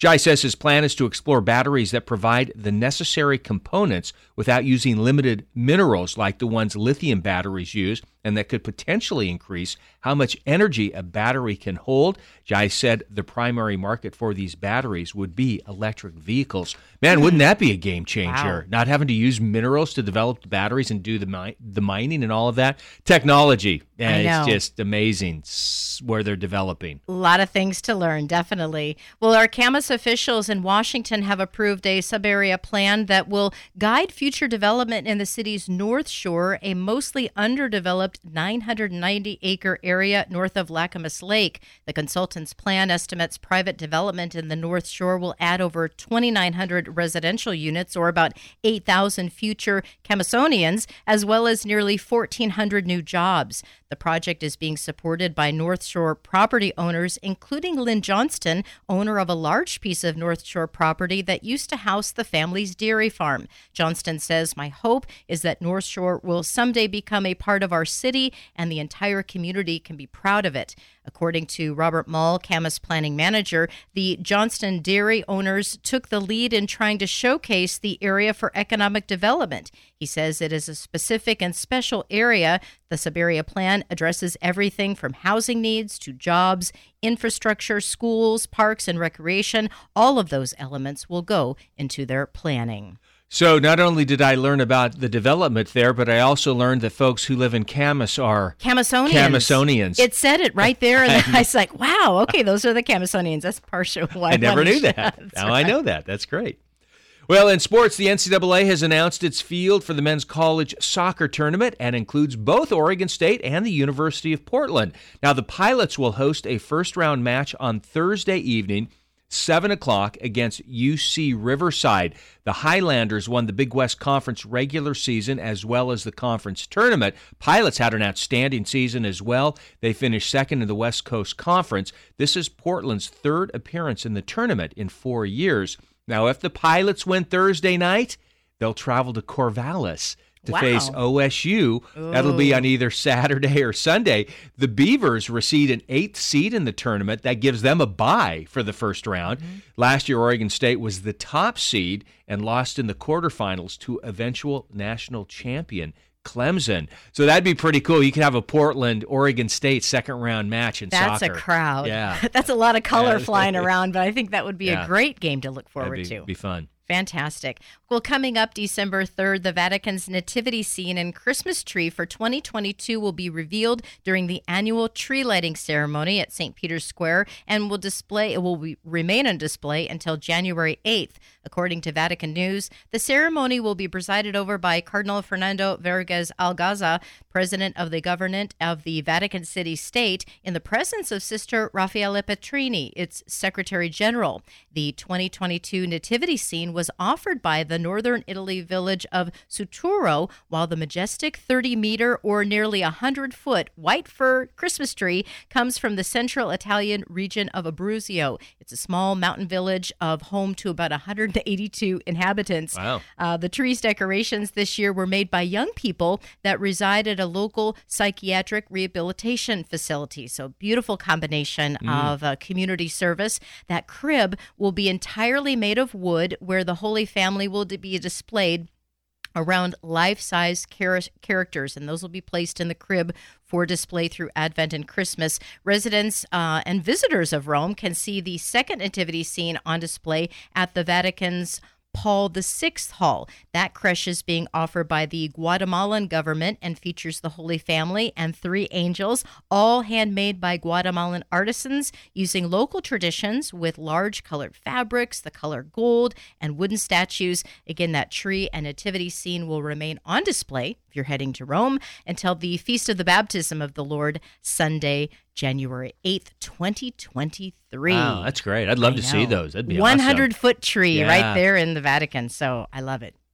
Jai says his plan is to explore batteries that provide the necessary components without using limited minerals like the ones lithium batteries use, and that could potentially increase how much energy a battery can hold. Jai said the primary market for these batteries would be electric vehicles. Man, wouldn't that be a game changer? Wow. Not having to use minerals to develop the batteries and do the mi- the mining and all of that. Technology, and it's just amazing where they're developing. A lot of things to learn, definitely. Well, our Camas officials in Washington have approved a sub-area plan that will guide future development in the city's North Shore, a mostly underdeveloped nine hundred ninety acre area north of Lacamas Lake. The consultant's plan estimates private development in the North Shore will add over twenty-nine hundred residential units, or about eight thousand future Camasonians, as well as nearly fourteen hundred new jobs. The project is being supported by North Shore property owners, including Lynn Johnston, owner of a large piece of North Shore property that used to house the family's dairy farm. Johnston says, "My hope is that North Shore will someday become a part of our city and the entire community can be proud of it." According to Robert Mull, Camas planning manager, the Johnston dairy owners took the lead in trying to showcase the area for economic development. He says it is a specific and special area. The sub-area plan addresses everything from housing needs to jobs, infrastructure, schools, parks, and recreation. All of those elements will go into their planning. So not only did I learn about the development there, but I also learned that folks who live in Camas are Camasonians. Camasonians. It said it right there, and I was like, wow, okay, those are the Camasonians. That's partial. Why I never knew that. That's Now right. I know that. That's great. Well, in sports, the N C double A has announced its field for the men's college soccer tournament and includes both Oregon State and the University of Portland. Now, the Pilots will host a first-round match on Thursday evening, seven o'clock, against U C Riverside. The Highlanders won the Big West Conference regular season as well as the conference tournament. Pilots had an outstanding season as well. They finished second in the West Coast Conference. This is Portland's third appearance in the tournament in four years. Now, if the Pilots win Thursday night, they'll travel to Corvallis to Wow. face O S U. That'll be on either Saturday or Sunday. The Beavers received an eighth seed in the tournament. That gives them a bye for the first round. Mm-hmm. Last year, Oregon State was the top seed and lost in the quarterfinals to eventual national champion Clemson. So that'd be pretty cool. You could have a Portland-Oregon State second-round match in That's soccer. a crowd. Yeah. That's a lot of color Yeah. flying around, but I think that would be Yeah. a great game to look forward That'd be, to. be fun. Fantastic. Well, coming up December third, the Vatican's nativity scene and Christmas tree for twenty twenty-two will be revealed during the annual tree lighting ceremony at Saint Peter's Square and will display it will be, remain on display until January eighth. According to Vatican News, the ceremony will be presided over by Cardinal Fernando Verges Algaza, president of the government of the Vatican City State, in the presence of Sister Raffaella Petrini, its Secretary General. The twenty twenty-two nativity scene was offered by the northern Italy village of Suturo, while the majestic thirty meter or nearly one hundred foot white fir Christmas tree comes from the central Italian region of Abruzzo. It's a small mountain village of home to about one hundred eighty-two inhabitants. Wow. Uh, the tree's decorations this year were made by young people that reside at a local psychiatric rehabilitation facility. So beautiful combination Mm. of uh, community service. That crib will be entirely made of wood, where the Holy Family will be displayed around life-size char- characters, and those will be placed in the crib for display through Advent and Christmas. Residents uh, and visitors of Rome can see the second nativity scene on display at the Vatican's Paul the Sixth Hall. That creche is being offered by the Guatemalan government and features the Holy Family and three angels, all handmade by Guatemalan artisans using local traditions with large colored fabrics, the color gold, and wooden statues. Again, that tree and nativity scene will remain on display if you're heading to Rome until the Feast of the Baptism of the Lord, Sunday, January eighth, twenty twenty-three. Wow, that's great. I'd love I to see know. those. That'd be one awesome. hundred foot tree Yeah. right there in the Vatican. So I love it.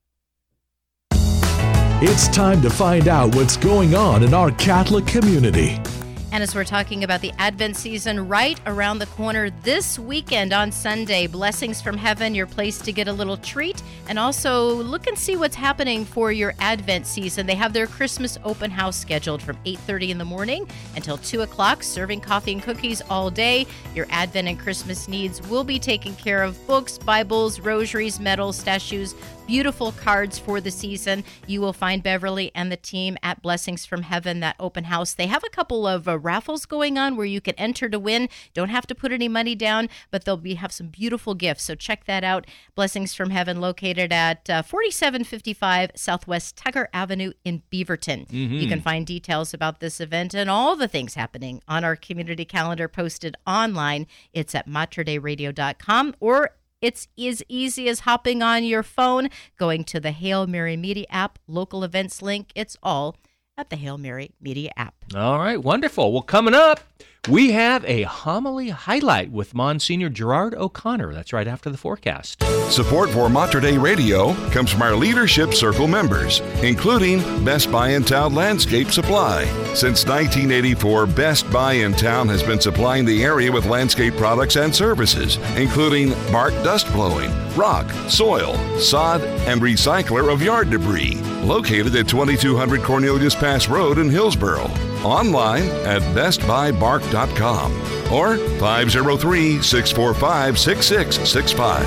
It's time to find out what's going on in our Catholic community. And as we're talking about the Advent season right around the corner this weekend on Sunday, Blessings from Heaven, your place to get a little treat, and also look and see what's happening for your Advent season. They have their Christmas open house scheduled from eight thirty in the morning until two o'clock, serving coffee and cookies all day. Your Advent and Christmas needs will be taken care of. Books, Bibles, rosaries, medals, statues, beautiful cards for the season. You will find Beverly and the team at Blessings from Heaven, that open house. They have a couple of uh, raffles going on where you can enter to win. Don't have to put any money down, but they'll be have some beautiful gifts. So check that out. Blessings from Heaven, located at uh, forty-seven fifty-five Southwest Tucker Avenue in Beaverton. Mm-hmm. You can find details about this event and all the things happening on our community calendar posted online. It's at mater dei radio dot com, or it's as easy as hopping on your phone, going to the Hail Mary Media app, local events link. It's all at the Hail Mary Media app. All right, wonderful. Well, coming up, we have a homily highlight with Monsignor Gerard O'Connor. That's right after the forecast. Support for Mater Dei Radio comes from our Leadership Circle members, including Best Buy in Town Landscape Supply. Since nineteen eighty-four, Best Buy in Town has been supplying the area with landscape products and services, including bark dust blowing, rock, soil, sod, and recycler of yard debris. Located at twenty-two hundred Cornelius Pass Road in Hillsboro. Online at best buy bark dot com or five oh three, six four five, six six six five.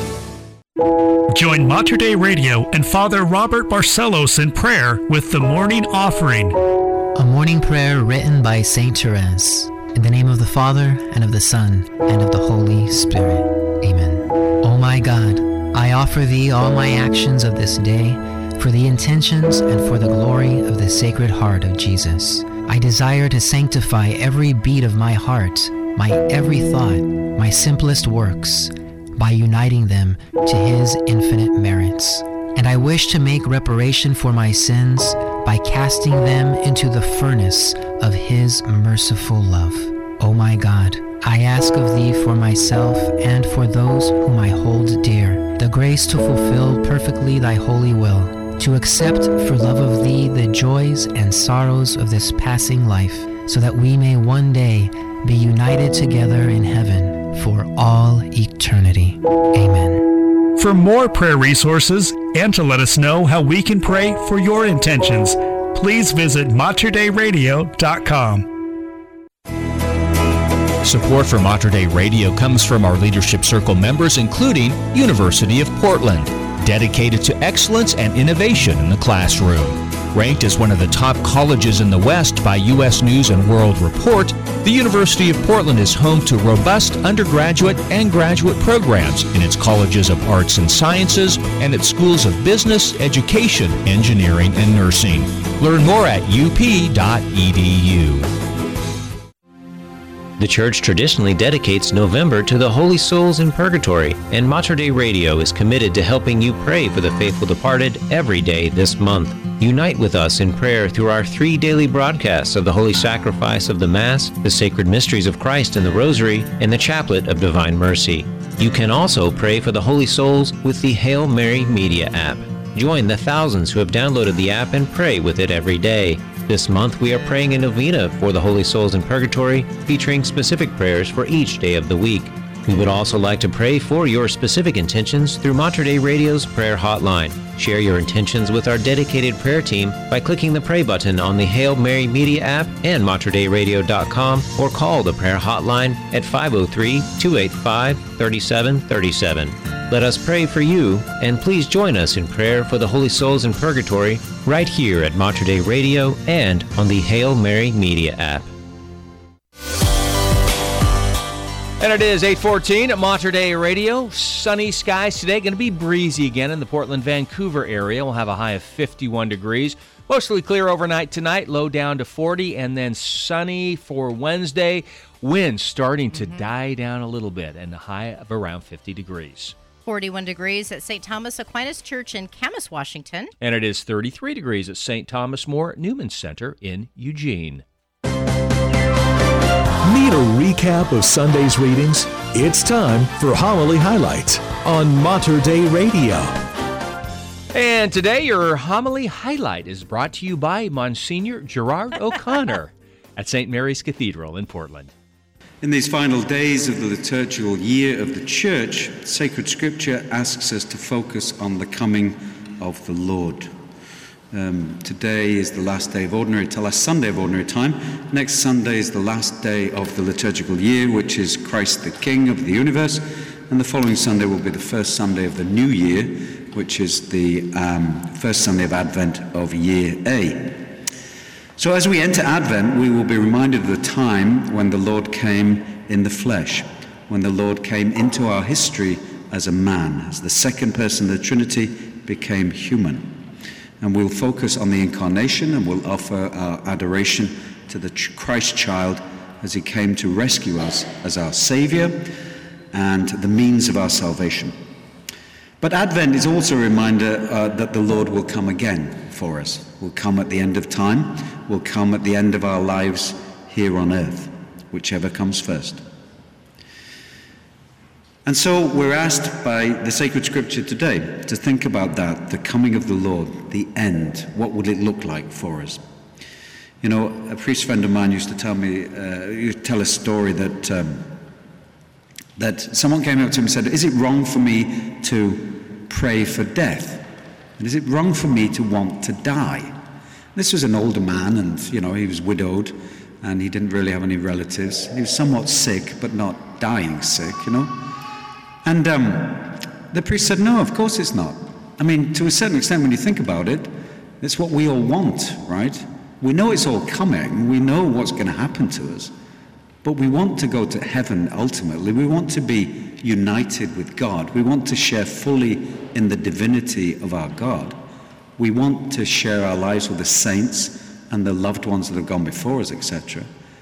Join Mater Dei Radio and Father Robert Barcelos in prayer with the Morning Offering. A morning prayer written by Saint Therese. In the name of the Father, and of the Son, and of the Holy Spirit. Amen. O my God, I offer Thee all my actions of this day, for the intentions and for the glory of the Sacred Heart of Jesus. I desire to sanctify every beat of my heart, my every thought, my simplest works, by uniting them to His infinite merits. And I wish to make reparation for my sins by casting them into the furnace of His merciful love. O my God, I ask of Thee for myself and for those whom I hold dear, the grace to fulfill perfectly Thy holy will, to accept for love of Thee the joys and sorrows of this passing life, so that we may one day be united together in heaven for all eternity. Amen. For more prayer resources and to let us know how we can pray for your intentions, please visit mater dei radio dot com. Support for Mater Dei Radio comes from our Leadership Circle members, including University of Portland, dedicated to excellence and innovation in the classroom. Ranked as one of the top colleges in the West by U S News and World Report, the University of Portland is home to robust undergraduate and graduate programs in its colleges of arts and sciences and its schools of business, education, engineering, and nursing. Learn more at u p dot e d u. The Church traditionally dedicates November to the holy souls in purgatory, and Mater Dei Radio is committed to helping you pray for the faithful departed every day this month. Unite with us in prayer through our three daily broadcasts of the Holy Sacrifice of the Mass, the Sacred Mysteries of Christ and the Rosary, and the Chaplet of Divine Mercy. You can also pray for the holy souls with the Hail Mary Media app. Join the thousands who have downloaded the app and pray with it every day. This month, we are praying a novena for the holy souls in purgatory, featuring specific prayers for each day of the week. We would also like to pray for your specific intentions through Mater Dei Radio's prayer hotline. Share your intentions with our dedicated prayer team by clicking the pray button on the Hail Mary Media app and mater dei radio dot com, or call the prayer hotline at five oh three, two eight five, three seven three seven. Let us pray for you, and please join us in prayer for the holy souls in purgatory right here at Mater Dei Radio and on the Hail Mary Media app. And it is eight fourteen at Mater Dei Radio. Sunny skies today. Going to be breezy again in the Portland-Vancouver area. We'll have a high of fifty-one degrees. Mostly clear overnight tonight. Low down to forty. And then sunny for Wednesday. Winds starting to mm-hmm. die down a little bit. And a high of around fifty degrees. forty-one degrees at Saint Thomas Aquinas Church in Camas, Washington. And it is thirty-three degrees at Saint Thomas More Newman Center in Eugene. Need a recap of Sunday's readings? It's time for Homily Highlights on Mater Dei Radio. And today your homily highlight is brought to you by Monsignor Gerard O'Connor. at Saint Mary's Cathedral in Portland. In these final days of the liturgical year of the Church, Sacred Scripture asks us to focus on the coming of the Lord. Um, today is the last day of ordinary, the last Sunday of ordinary time. Next Sunday is the last day of the liturgical year, which is Christ the King of the universe. And the following Sunday will be the first Sunday of the new year, which is the um, first Sunday of Advent of year A. So as we enter Advent, we will be reminded of the time when the Lord came in the flesh, when the Lord came into our history as a man, as the second person of the Trinity became human. And we'll focus on the incarnation, and we'll offer our adoration to the Christ child as he came to rescue us as our Savior and the means of our salvation. But Advent is also a reminder uh, that the Lord will come again for us. Will come at the end of time, will come at the end of our lives here on earth, whichever comes first. And so we're asked by the Sacred Scripture today to think about that, the coming of the Lord, the end. What would it look like for us? You know, a priest friend of mine used to tell me, uh, used to tell a story that um, that someone came up to him and said, is it wrong for me to pray for death? And is it wrong for me to want to die? This was an older man, and, you know, he was widowed, and he didn't really have any relatives. He was somewhat sick, but not dying sick, you know. And um, the priest said, no, of course it's not. I mean, to a certain extent, when you think about it, it's what we all want, right? We know it's all coming. We know what's going to happen to us. But we want to go to heaven ultimately. We want to be united with God. We want to share fully in the divinity of our God. We want to share our lives with the saints and the loved ones that have gone before us, et cetera.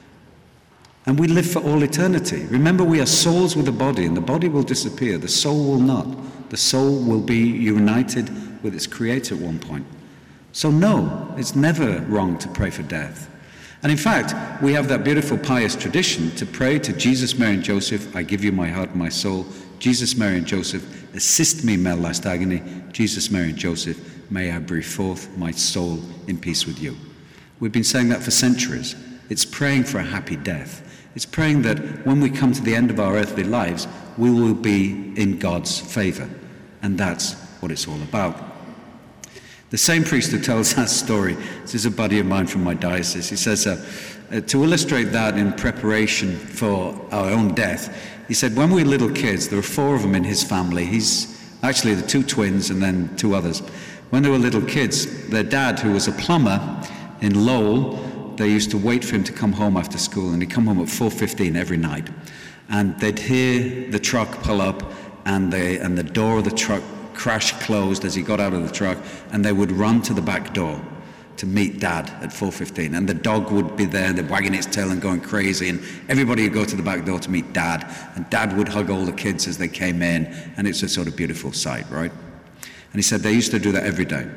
And we live for all eternity. Remember, we are souls with a body, and the body will disappear. The soul will not. The soul will be united with its Creator at one point. So no, it's never wrong to pray for death. And in fact, we have that beautiful pious tradition to pray to Jesus, Mary, and Joseph, I give you my heart and my soul. Jesus, Mary, and Joseph, assist me in my last agony. Jesus, Mary, and Joseph, may I breathe forth my soul in peace with you. We've been saying that for centuries. It's praying for a happy death. It's praying that when we come to the end of our earthly lives, we will be in God's favor. And that's what it's all about. The same priest who tells that story, this is a buddy of mine from my diocese, he says, uh, uh, to illustrate that in preparation for our own death, he said, when we were little kids, there were four of them in his family. He's actually the two twins and then two others. When they were little kids, their dad, who was a plumber in Lowell, they used to wait for him to come home after school, and he'd come home at four fifteen every night. And they'd hear the truck pull up, and, they, and the door of the truck crash closed as he got out of the truck, and they would run to the back door to meet Dad at four fifteen. And the dog would be there, they're wagging its tail and going crazy, and everybody would go to the back door to meet Dad, and Dad would hug all the kids as they came in, and it's a sort of beautiful sight, right? And he said they used to do that every day.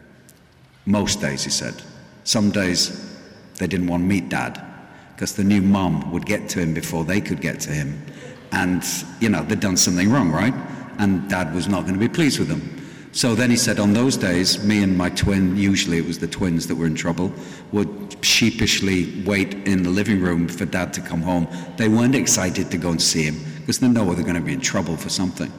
Most days, he said. Some days they didn't want to meet Dad because the new mom would get to him before they could get to him, and, you know, they'd done something wrong, right? And Dad was not going to be pleased with them. So then he said, on those days, me and my twin, usually it was the twins that were in trouble, would sheepishly wait in the living room for Dad to come home. They weren't excited to go and see him because they know they're going to be in trouble for something.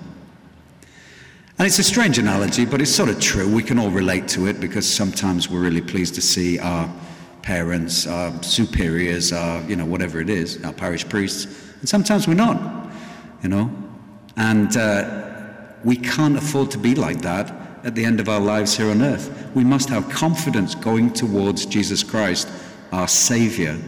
And it's a strange analogy, but it's sort of true. We can all relate to it because sometimes we're really pleased to see our parents, our superiors, our, you know, whatever it is, our parish priests, and sometimes we're not, you know. And uh, we can't afford to be like that at the end of our lives here on earth. We must have confidence going towards Jesus Christ, our Savior.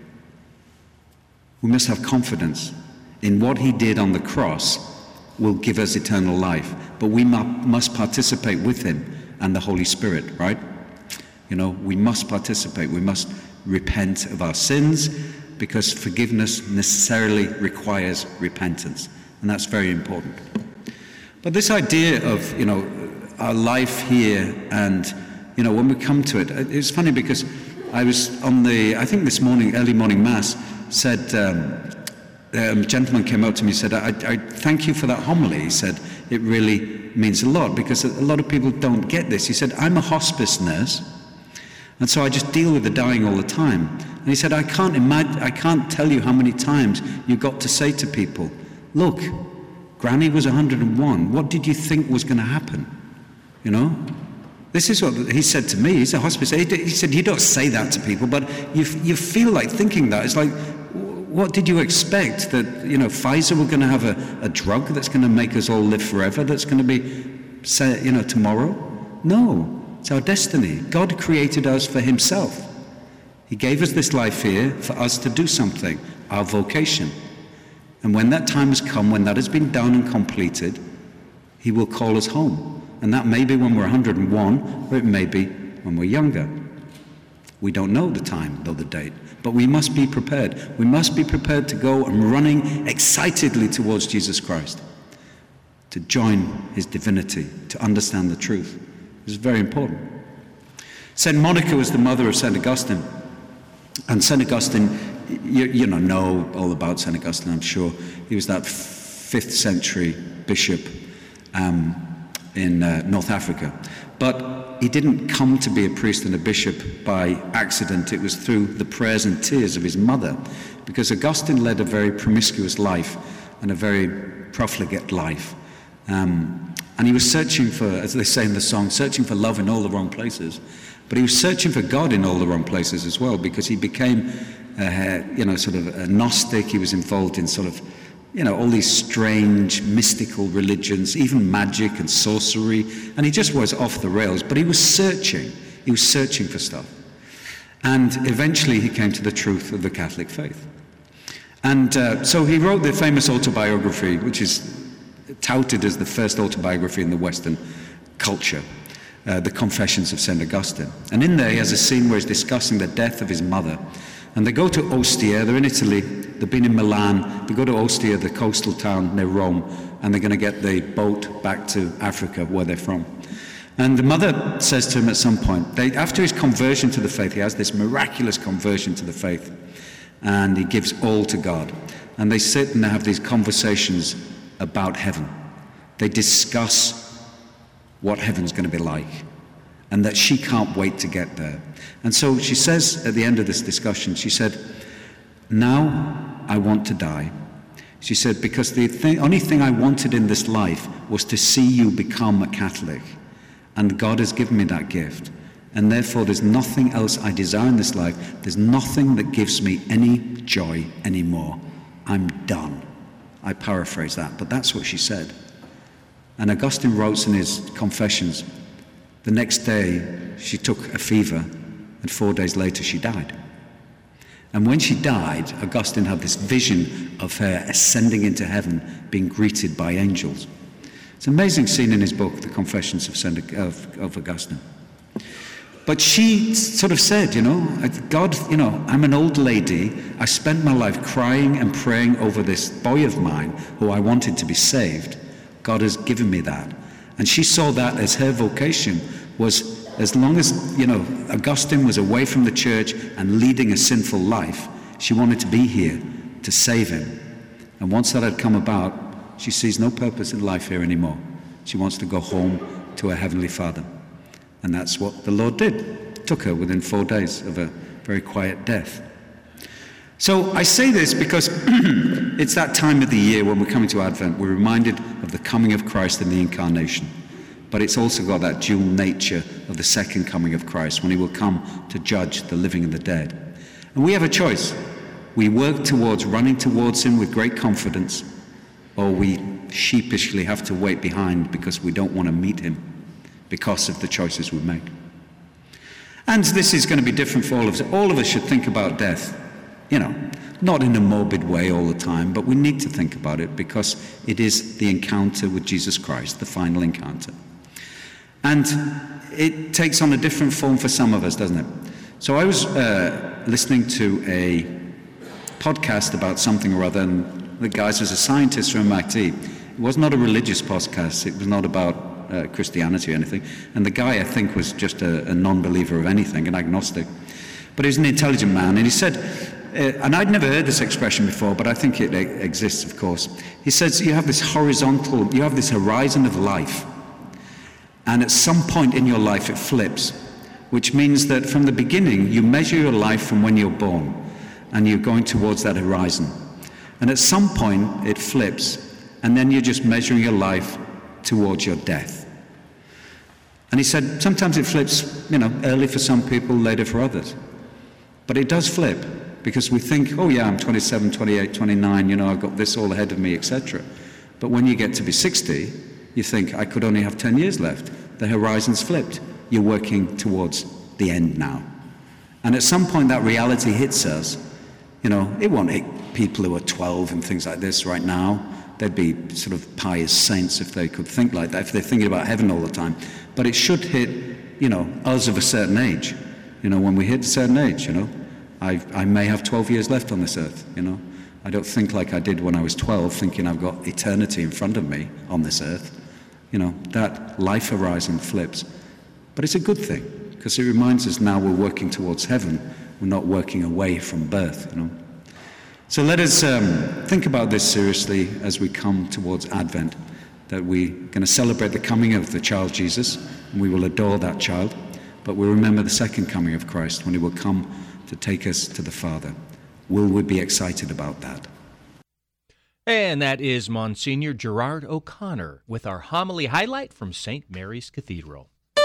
We must have confidence in what he did on the cross will give us eternal life. But we mu- must participate with him and the Holy Spirit, right? You know, we must participate. We must repent of our sins because forgiveness necessarily requires repentance. And that's very important. But this idea of, you know, our life here and, you know, when we come to it, it's funny because I was on the, I think this morning, early morning mass, said, um, a gentleman came up to me and said, I, I thank you for that homily. He said, it really means a lot because a lot of people don't get this. He said, I'm a hospice nurse, And so I just deal with the dying all the time. And he said, I can't imagine, I can't tell you how many times you got to say to people, look, Granny was one hundred and one. What did you think was going to happen? You know? This is what he said to me. He's a hospice. He said, you don't say that to people, but you you feel like thinking that. It's like, what did you expect? That, you know, Pfizer were going to have a, a drug that's going to make us all live forever, that's going to be, say, you know, tomorrow? No, it's our destiny. God created us for himself. He gave us this life here for us to do something, our vocation. And when that time has come, when that has been done and completed, he will call us home. And that may be when we're one hundred and one, or it may be when we're younger. We don't know the time nor the date, but we must be prepared. We must be prepared to go and running excitedly towards Jesus Christ, to join his divinity, to understand the truth. This is very important. Saint Monica was the mother of Saint Augustine. And Saint Augustine, you, you know, know all about Saint Augustine, I'm sure. He was that fifth century bishop um, in uh, North Africa. But he didn't come to be a priest and a bishop by accident. It was through the prayers and tears of his mother, because Augustine led a very promiscuous life and a very profligate life. Um, and he was searching for, as they say in the song, searching for love in all the wrong places. But he was searching for God in all the wrong places as well, because he became, uh, you know, sort of a Gnostic. He was involved in sort of, you know, all these strange mystical religions, even magic and sorcery, and he just was off the rails. But he was searching. He was searching for stuff. And eventually he came to the truth of the Catholic faith. And uh, so he wrote the famous autobiography, which is touted as the first autobiography in the Western culture, uh, the Confessions of Saint Augustine. And in there he has a scene where he's discussing the death of his mother. And they go to Ostia, they're in Italy, they've been in Milan, they go to Ostia, the coastal town near Rome, and they're going to get the boat back to Africa, where they're from. And the mother says to him at some point, they, after his conversion to the faith, he has this miraculous conversion to the faith, and he gives all to God. And they sit and they have these conversations about heaven. They discuss what heaven's going to be like, and that she can't wait to get there. And so she says at the end of this discussion, she said, now I want to die. She said, because the thing, only thing I wanted in this life was to see you become a Catholic. And God has given me that gift. And therefore there's nothing else I desire in this life. There's nothing that gives me any joy anymore. I'm done. I paraphrase that, but that's what she said. And Augustine wrote in his Confessions, the next day she took a fever, and four days later she died. And when she died, Augustine had this vision of her ascending into heaven, being greeted by angels. It's an amazing scene in his book, The Confessions of, Saint, of, of Augustine. But she sort of said, you know, God, you know, I'm an old lady. I spent my life crying and praying over this boy of mine who I wanted to be saved. God has given me that. And she saw that as her vocation was, as long as, you know, Augustine was away from the church and leading a sinful life, she wanted to be here to save him. And once that had come about, she sees no purpose in life here anymore. She wants to go home to her Heavenly Father. And that's what the Lord did. It took her within four days of a very quiet death. So I say this because it's that time of the year when we're coming to Advent, we're reminded of the coming of Christ and the Incarnation. But it's also got that dual nature of the second coming of Christ, when he will come to judge the living and the dead. And we have a choice. We work towards running towards him with great confidence, or we sheepishly have to wait behind because we don't want to meet him because of the choices we make. And this is going to be different for all of us. All of us should think about death, you know, not in a morbid way all the time, but we need to think about it because it is the encounter with Jesus Christ, the final encounter. And it takes on a different form for some of us, doesn't it? So I was uh, listening to a podcast about something or other, and the guy was a scientist from M I T. It was not a religious podcast. It was not about uh, Christianity or anything. And the guy, I think, was just a, a non-believer of anything, an agnostic. But he was an intelligent man, and he said, uh, and I'd never heard this expression before, but I think it uh, exists, of course. He says, you have this horizontal, you have this horizon of life. And at some point in your life it flips, which means that from the beginning, you measure your life from when you're born, and you're going towards that horizon. And at some point, it flips, and then you're just measuring your life towards your death. And he said, sometimes it flips, you know, early for some people, later for others. But it does flip, because we think, oh yeah, I'm twenty-seven, twenty-eight, twenty-nine, you know, I've got this all ahead of me, et cetera. But when you get to be sixty, you think, I could only have ten years left. The horizon's flipped. You're working towards the end now. And at some point that reality hits us. You know, it won't hit people who are twelve and things like this right now. They'd be sort of pious saints if they could think like that, if they're thinking about heaven all the time. But it should hit, you know, us of a certain age. You know, when we hit a certain age, you know, I, I may have twelve years left on this earth, you know. I don't think like I did when I was twelve, thinking I've got eternity in front of me on this earth. You know, that life horizon flips. But it's a good thing, because it reminds us now we're working towards heaven. We're not working away from birth, you know. So let us um, think about this seriously as we come towards Advent, that we're going to celebrate the coming of the child Jesus, and we will adore that child, but we remember the second coming of Christ, when he will come to take us to the Father. Will we be excited about that? And that is Monsignor Gerard O'Connor with our homily highlight from Saint Mary's Cathedral.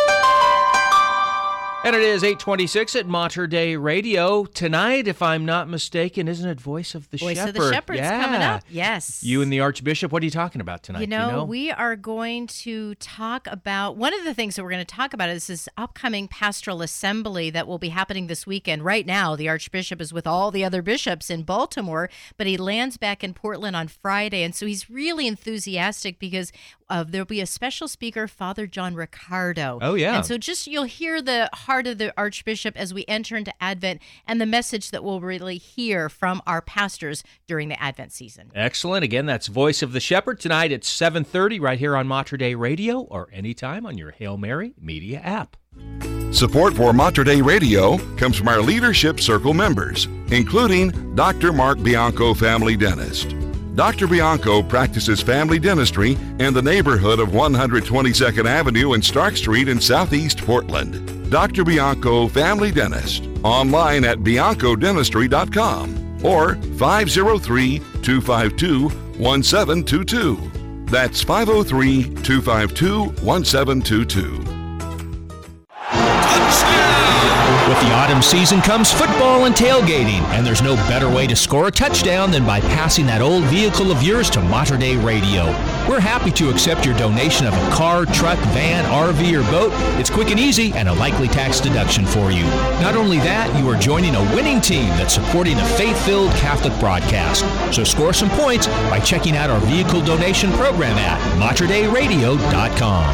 And it is eight twenty-six at Mater Dei Radio. Tonight, if I'm not mistaken, isn't it Voice of the Voice Shepherd? Voice of the Shepherd's yeah. coming up, yes. You and the Archbishop, what are you talking about tonight? You know, Do you know? we are going to talk about, one of the things that we're going to talk about is this upcoming pastoral assembly that will be happening this weekend. Right now, the Archbishop is with all the other bishops in Baltimore, but he lands back in Portland on Friday, and so he's really enthusiastic because uh, there'll be a special speaker, Father John Riccardo. Oh, yeah. And so just, you'll hear the heart of the Archbishop as we enter into Advent and the message that we'll really hear from our pastors during the Advent season. Excellent. Again, that's Voice of the Shepherd tonight at seven thirty right here on Mater Dei Radio or anytime on your Hail Mary Media app. Support for Mater Dei Radio comes from our Leadership Circle members, including Doctor Mark Bianco, family dentist. Doctor Bianco practices family dentistry in the neighborhood of one twenty-second Avenue and Stark Street in Southeast Portland. Doctor Bianco, family dentist, online at bianco dentistry dot com or five oh three, two five two, one seven two two. That's five oh three, two five two, one seven two two. With the autumn season comes football and tailgating, and there's no better way to score a touchdown than by passing that old vehicle of yours to Mater Dei Radio. We're happy to accept your donation of a car, truck, van, R V, or boat. It's quick and easy and a likely tax deduction for you. Not only that, you are joining a winning team that's supporting a faith-filled Catholic broadcast. So score some points by checking out our vehicle donation program at mater dei radio dot com.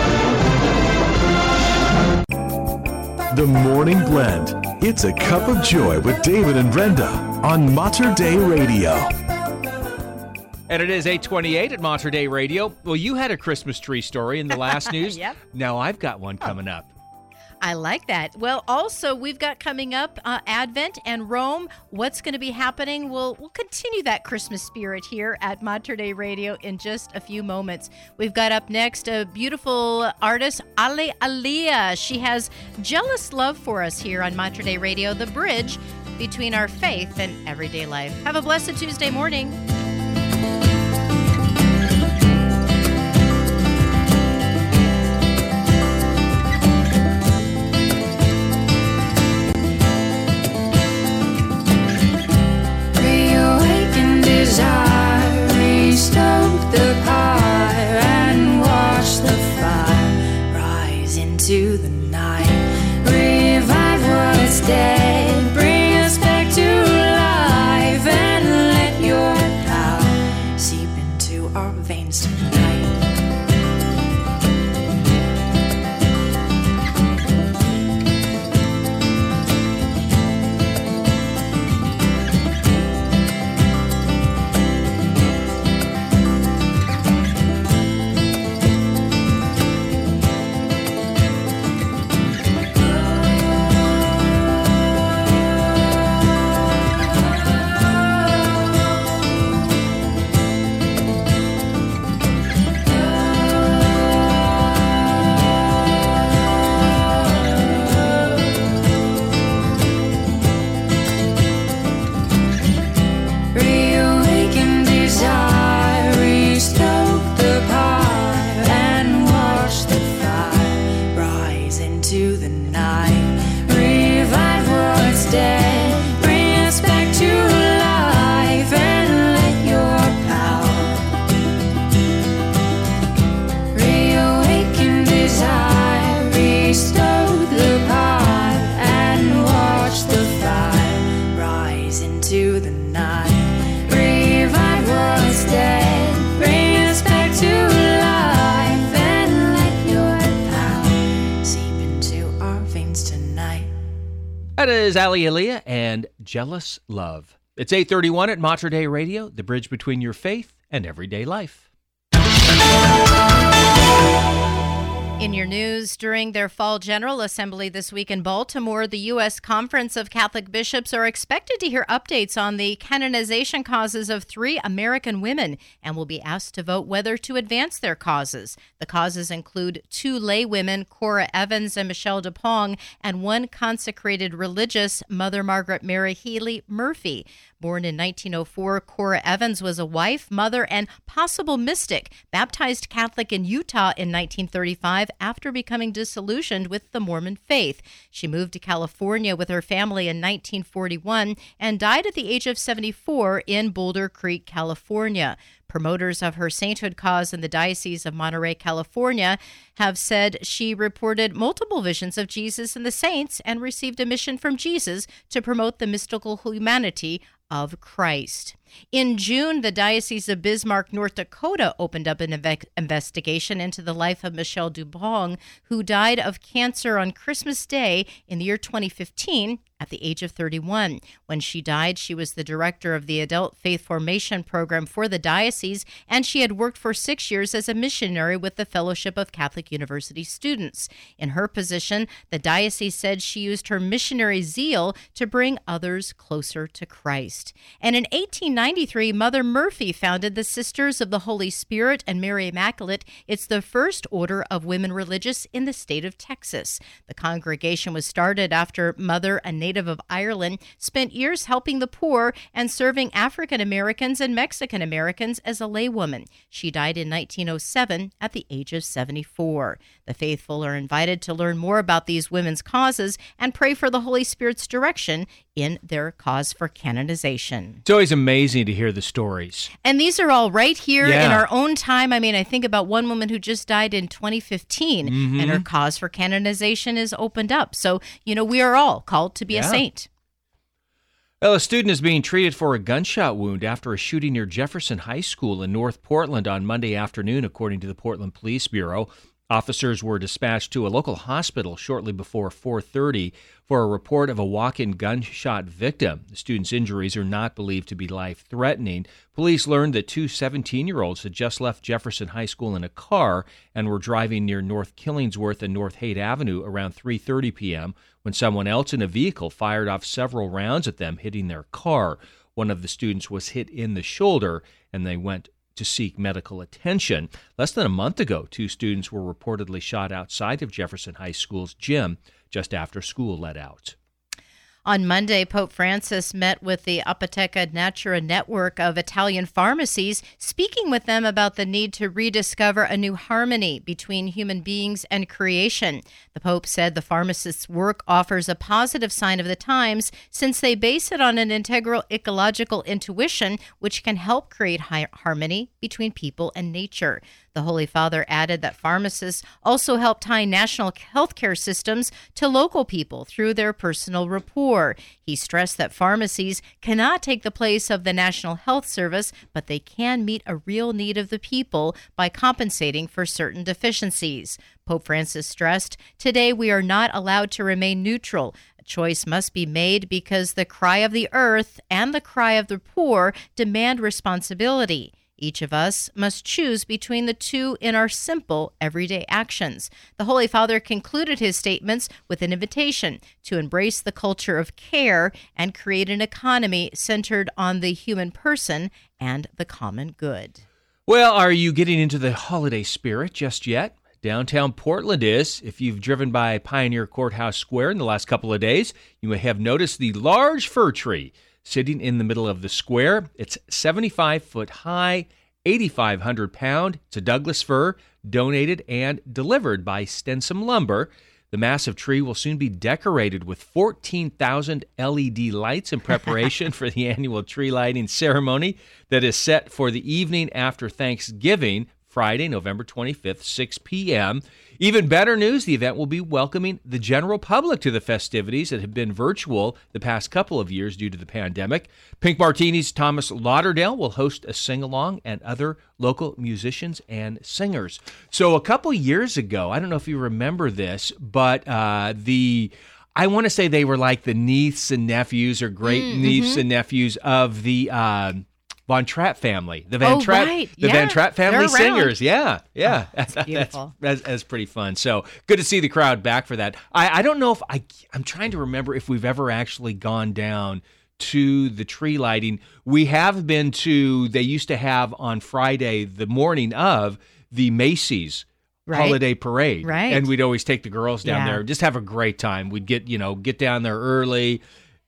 The Morning Blend. It's a cup of joy with David and Brenda on Mater Dei Radio. And it is eight twenty-eight at Mater Dei Radio. Well, you had a Christmas tree story in the last news. Yep. Now I've got one coming up. I like that. Well, also, we've got coming up uh, Advent and Rome. What's going to be happening? We'll, we'll continue that Christmas spirit here at Mater Dei Radio in just a few moments. We've got up next a beautiful artist, Ale Aliyah. She has jealous love for us here on Mater Dei Radio, the bridge between our faith and everyday life. Have a blessed Tuesday morning. Stoke the pyre and watch the fire rise into the night. Revive what's dead, bring us back to life, and let your power seep into our veins tonight. That is Ali Aliyah and Jealous Love. It's eight thirty-one at Mater Dei Radio, the bridge between your faith and everyday life. In your news, during their fall General Assembly this week in Baltimore, the U S Conference of Catholic Bishops are expected to hear updates on the canonization causes of three American women and will be asked to vote whether to advance their causes. The causes include two lay women, Cora Evans and Michelle DuPong, and one consecrated religious, Mother Margaret Mary Healy Murphy. Born in nineteen oh four, Cora Evans was a wife, mother, and possible mystic, baptized Catholic in Utah in nineteen thirty-five after becoming disillusioned with the Mormon faith. She moved to California with her family in nineteen forty-one and died at the age of seventy-four in Boulder Creek, California. Promoters of her sainthood cause in the Diocese of Monterey, California, have said she reported multiple visions of Jesus and the saints and received a mission from Jesus to promote the mystical humanity of Christ. In June, the Diocese of Bismarck, North Dakota, opened up an inve- investigation into the life of Michelle DuPong, who died of cancer on Christmas Day in the year twenty fifteen at the age of thirty-one. When she died, she was the director of the Adult Faith Formation Program for the diocese, and she had worked for six years as a missionary with the Fellowship of Catholic University Students. In her position, the diocese said she used her missionary zeal to bring others closer to Christ. And in eighteen ninety-three, Mother Murphy founded the Sisters of the Holy Spirit and Mary Immaculate. It's the first order of women religious in the state of Texas. The congregation was started after Mother, a native of Ireland, spent years helping the poor and serving African Americans and Mexican Americans as a laywoman. She died in nineteen oh seven at the age of seventy-four. The faithful are invited to learn more about these women's causes and pray for the Holy Spirit's direction in their cause for canonization. It's always amazing to hear the stories. And these are all right here Yeah. in our own time. I mean, I think about one woman who just died in twenty fifteen, Mhm. and her cause for canonization is opened up. So, you know, we are all called to be Yeah. a saint. Well, a student is being treated for a gunshot wound after a shooting near Jefferson High School in North Portland on Monday afternoon, according to the Portland Police Bureau. Officers were dispatched to a local hospital shortly before four thirty for a report of a walk-in gunshot victim. The student's injuries are not believed to be life-threatening. Police learned that two seventeen-year-olds had just left Jefferson High School in a car and were driving near North Killingsworth and North Haight Avenue around three thirty p.m. when someone else in a vehicle fired off several rounds at them, hitting their car. One of the students was hit in the shoulder, and they went to seek medical attention. Less than a month ago, two students were reportedly shot outside of Jefferson High School's gym just after school let out. On Monday, Pope Francis met with the Apoteca Natura network of Italian pharmacies, speaking with them about the need to rediscover a new harmony between human beings and creation. The Pope said the pharmacists' work offers a positive sign of the times since they base it on an integral ecological intuition which can help create hi- harmony between people and nature. The Holy Father added that pharmacists also help tie national healthcare systems to local people through their personal rapport. He stressed that pharmacies cannot take the place of the National Health Service, but they can meet a real need of the people by compensating for certain deficiencies. Pope Francis stressed, "Today we are not allowed to remain neutral. A choice must be made because the cry of the earth and the cry of the poor demand responsibility. Each of us must choose between the two in our simple, everyday actions." The Holy Father concluded his statements with an invitation to embrace the culture of care and create an economy centered on the human person and the common good. Well, are you getting into the holiday spirit just yet? Downtown Portland is. If you've driven by Pioneer Courthouse Square in the last couple of days, you may have noticed the large fir tree sitting in the middle of the square. It's seventy-five foot high, eighty-five hundred pound. It's a Douglas fir, donated and delivered by Stensom Lumber. The massive tree will soon be decorated with fourteen thousand L E D lights in preparation for the annual tree lighting ceremony that is set for the evening after Thanksgiving, Friday, November twenty-fifth, six p.m. Even better news, the event will be welcoming the general public to the festivities that have been virtual the past couple of years due to the pandemic. Pink Martini's Thomas Lauderdale will host a sing-along and other local musicians and singers. So a couple years ago, I don't know if you remember this, but uh, the I want to say they were like the niece and nephews or great Mm, niece mhm. and nephews of the uh, Von Trapp family. The Van Oh, Trapp, right. the Yeah. Van Trapp family They're around. singers. Yeah, yeah. that's beautiful. That's, that's, that's pretty fun. So good to see the crowd back for that. I, I don't know if I, I'm trying to remember if we've ever actually gone down to the tree lighting. We have been to, they used to have on Friday, the morning of the Macy's Right. holiday parade. Right. And we'd always take the girls down Yeah. there, just have a great time. We'd get, you know, get down there early,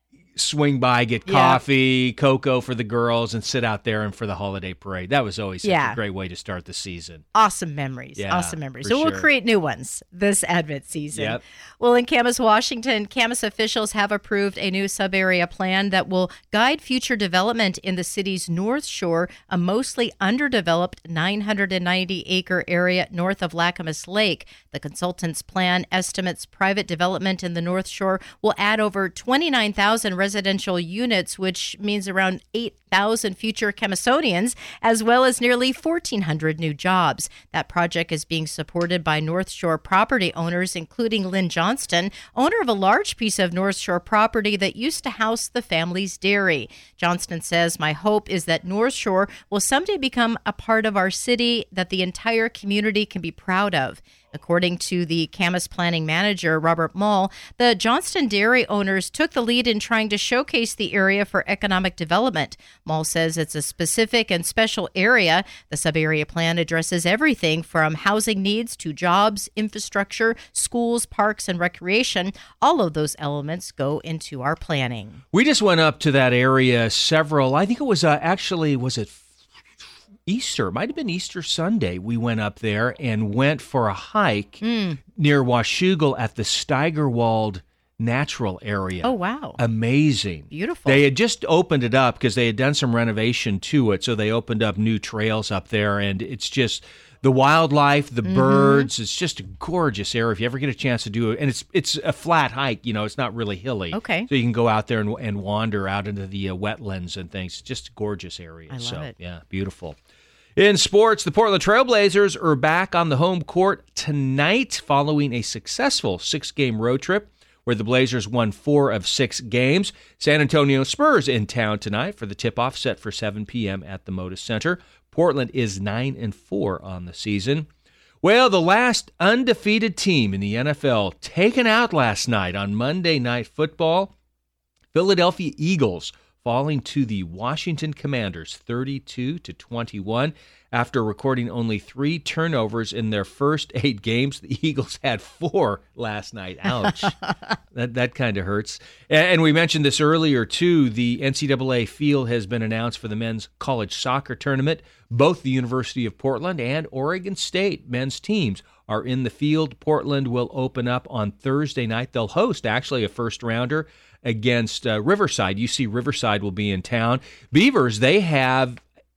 swing by, get Yeah. coffee, cocoa for the girls, and sit out there and for the holiday parade. That was always such Yeah. a great way to start the season. Awesome memories. Yeah, awesome memories. for So we'll sure. create new ones this Advent season. Yep. Well, in Camas, Washington, Camas officials have approved a new sub-area plan that will guide future development in the city's North Shore, a mostly underdeveloped nine hundred ninety acre area north of Lacamas Lake. The consultant's plan estimates private development in the North Shore will add over twenty-nine thousand residential units, which means around eight thousand future Camasonians, as well as nearly fourteen hundred new jobs. That project is being supported by North Shore property owners, including Lynn Johnston, owner of a large piece of North Shore property that used to house the family's dairy. Johnston says, "My hope is that North Shore will someday become a part of our city that the entire community can be proud of." According to the Camas planning manager, Robert Mull, the Johnston dairy owners took the lead in trying to showcase the area for economic development. Mull says it's a specific and special area. The sub-area plan addresses everything from housing needs to jobs, infrastructure, schools, parks, and recreation. All of those elements go into our planning. We just went up to that area several, I think it was uh, actually, was it Easter? It might have been Easter Sunday. We went up there and went for a hike Mm. near Washougal at the Steigerwald Natural Area. Oh, wow. Amazing. Beautiful. They had just opened it up because they had done some renovation to it. So they opened up new trails up there, and it's just the wildlife, the Mhm. birds. It's just a gorgeous area if you ever get a chance to do it. And it's it's a flat hike, you know, it's not really hilly. Okay. So you can go out there and, and wander out into the uh, wetlands and things. It's just a gorgeous area. I love so, it. yeah, beautiful. In sports, the Portland Trailblazers are back on the home court tonight following a successful six-game road trip where the Blazers won four of six games. San Antonio Spurs in town tonight for the tip-off set for seven p.m. at the Moda Center. Portland is nine and four on the season. Well, the last undefeated team in the N F L taken out last night on Monday Night Football, Philadelphia Eagles falling to the Washington Commanders thirty-two to twenty-one. After recording only three turnovers in their first eight games, the Eagles had four last night. Ouch. that that kind of hurts. And, and we mentioned this earlier, too. The N C double A field has been announced for the men's college soccer tournament. Both the University of Portland and Oregon State men's teams are in the field. Portland will open up on Thursday night. They'll host, actually, a first-rounder against uh, Riverside. U C Riverside will be in town. Beavers, they have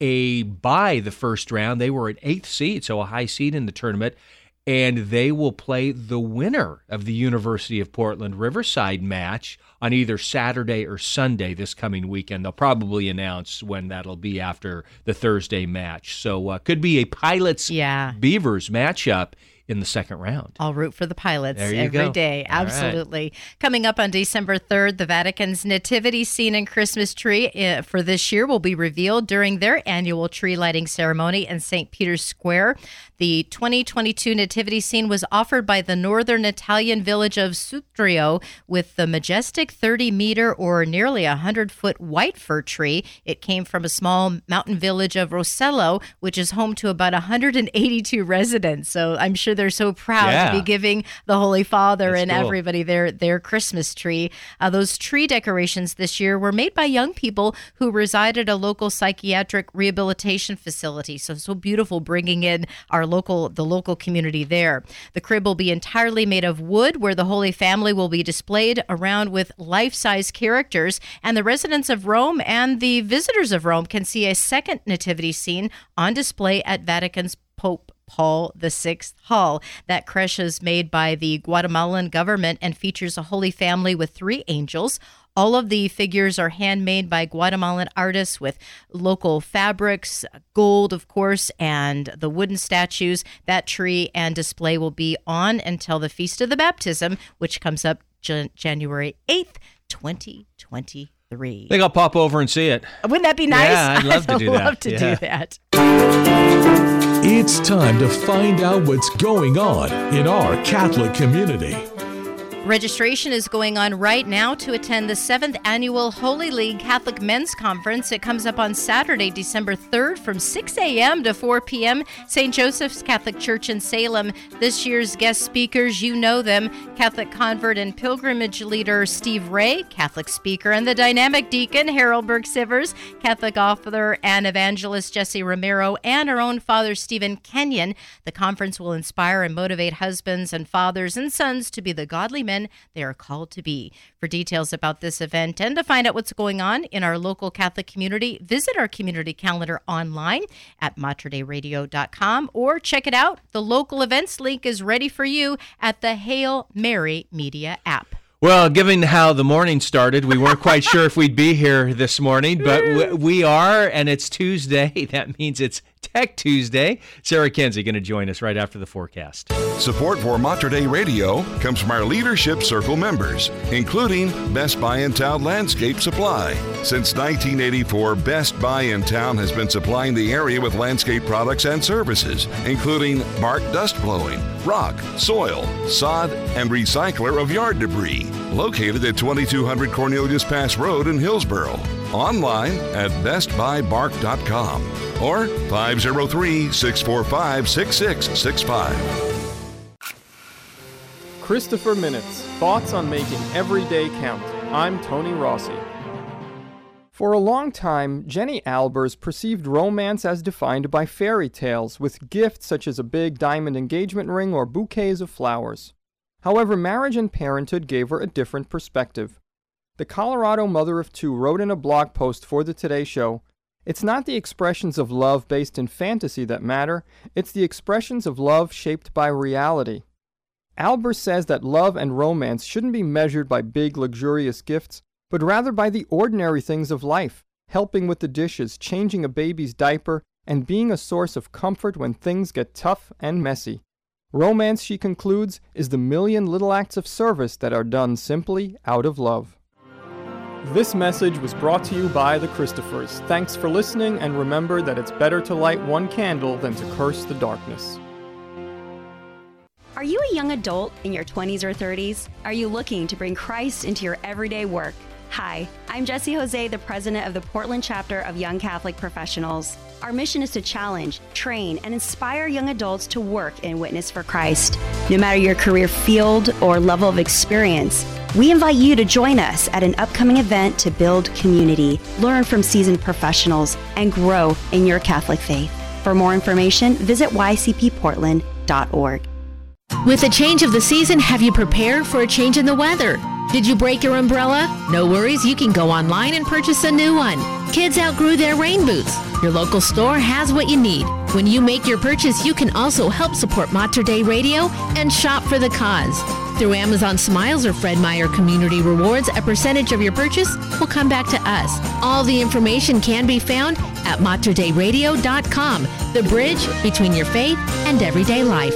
a bye the first round. They were an eighth seed, so a high seed in the tournament, and they will play the winner of the University of Portland Riverside match on either Saturday or Sunday this coming weekend. They'll probably announce when that'll be after the Thursday match. So uh, could be a Pilots Yeah. Beavers matchup in the second round. I'll root for the Pilots There you every go. day. All right. Absolutely. Coming up on December third, the Vatican's nativity scene and Christmas tree uh, for this year will be revealed during their annual tree lighting ceremony in Saint Peter's Square. The twenty twenty-two nativity scene was offered by the northern Italian village of Sutrio with the majestic thirty meter or nearly one hundred foot white fir tree. It came from a small mountain village of Rossello, which is home to about one hundred eighty-two residents. So I'm sure they're so proud Yeah. to be giving the Holy Father That's and cool. everybody their, their Christmas tree. Uh, those tree decorations this year were made by young people who reside at a local psychiatric rehabilitation facility. So, so beautiful bringing in our local, the local community there. The crib will be entirely made of wood where the Holy Family will be displayed around with life-size characters, and the residents of Rome and the visitors of Rome can see a second nativity scene on display at Vatican's Pope Paul the Sixth Hall. That creche is made by the Guatemalan government and features a Holy Family with three angels. All of the figures are handmade by Guatemalan artists with local fabrics, gold, of course, and the wooden statues. That tree and display will be on until the Feast of the Baptism, which comes up Jan- January eighth, twenty twenty-three. I think I'll pop over and see it. Wouldn't that be nice? Yeah, I'd love to do that. I'd love to Yeah. do that. It's time to find out what's going on in our Catholic community. Registration is going on right now to attend the seventh Annual Holy League Catholic Men's Conference. It comes up on Saturday, December third from six a.m. to four p.m. Saint Joseph's Catholic Church in Salem. This year's guest speakers, you know them, Catholic convert and pilgrimage leader Steve Ray, Catholic speaker, and the dynamic deacon Harold Burke-Sivers, Catholic author and evangelist Jesse Romero, and our own Father Stephen Kenyon. The conference will inspire and motivate husbands and fathers and sons to be the godly men they are called to be. For details about this event and to find out what's going on in our local Catholic community, visit our community calendar online at mater dei radio dot com or check it out. The local events link is ready for you at the Hail Mary Media app. Well, given how the morning started, we weren't quite sure if we'd be here this morning, but w- we are, and it's Tuesday. That means it's Tech Tuesday. Sarah Kenzie going to join us right after the forecast. Support for Mater Dei Radio comes from our Leadership Circle members, including Best Buy in Town Landscape Supply. Since nineteen eighty-four, Best Buy in Town has been supplying the area with landscape products and services, including bark dust blowing, rock, soil, sod, and recycler of yard debris. Located at twenty-two hundred Cornelius Pass Road in Hillsboro. Online at best buy bark dot com or five oh three, six four five, six six six five. Christopher Minutes, thoughts on making every day count. I'm Tony Rossi. For a long time, Jenny Albers perceived romance as defined by fairy tales, with gifts such as a big diamond engagement ring or bouquets of flowers. However, marriage and parenthood gave her a different perspective. The Colorado mother of two wrote in a blog post for the Today Show, "It's not the expressions of love based in fantasy that matter, it's the expressions of love shaped by reality." Albers says that love and romance shouldn't be measured by big, luxurious gifts, but rather by the ordinary things of life, helping with the dishes, changing a baby's diaper, and being a source of comfort when things get tough and messy. Romance, she concludes, is the million little acts of service that are done simply out of love. This message was brought to you by the Christophers. Thanks for listening, and remember that it's better to light one candle than to curse the darkness. Are you a young adult in your twenties or thirties? Are you looking to bring Christ into your everyday work? Hi, I'm Jessie Jose, the president of the Portland chapter of Young Catholic Professionals. Our mission is to challenge, train, and inspire young adults to work and witness for Christ. No matter your career field or level of experience, we invite you to join us at an upcoming event to build community, learn from seasoned professionals, and grow in your Catholic faith. For more information, visit y c p portland dot org. With the change of the season, have you prepared for a change in the weather? Did you break your umbrella? No worries, you can go online and purchase a new one. Kids outgrew their rain boots. Your local store has what you need. When you make your purchase, you can also help support Mater Dei Radio and shop for the cause. Through Amazon Smiles or Fred Meyer Community Rewards, a percentage of your purchase will come back to us. All the information can be found at mater dei radio dot com, the bridge between your faith and everyday life.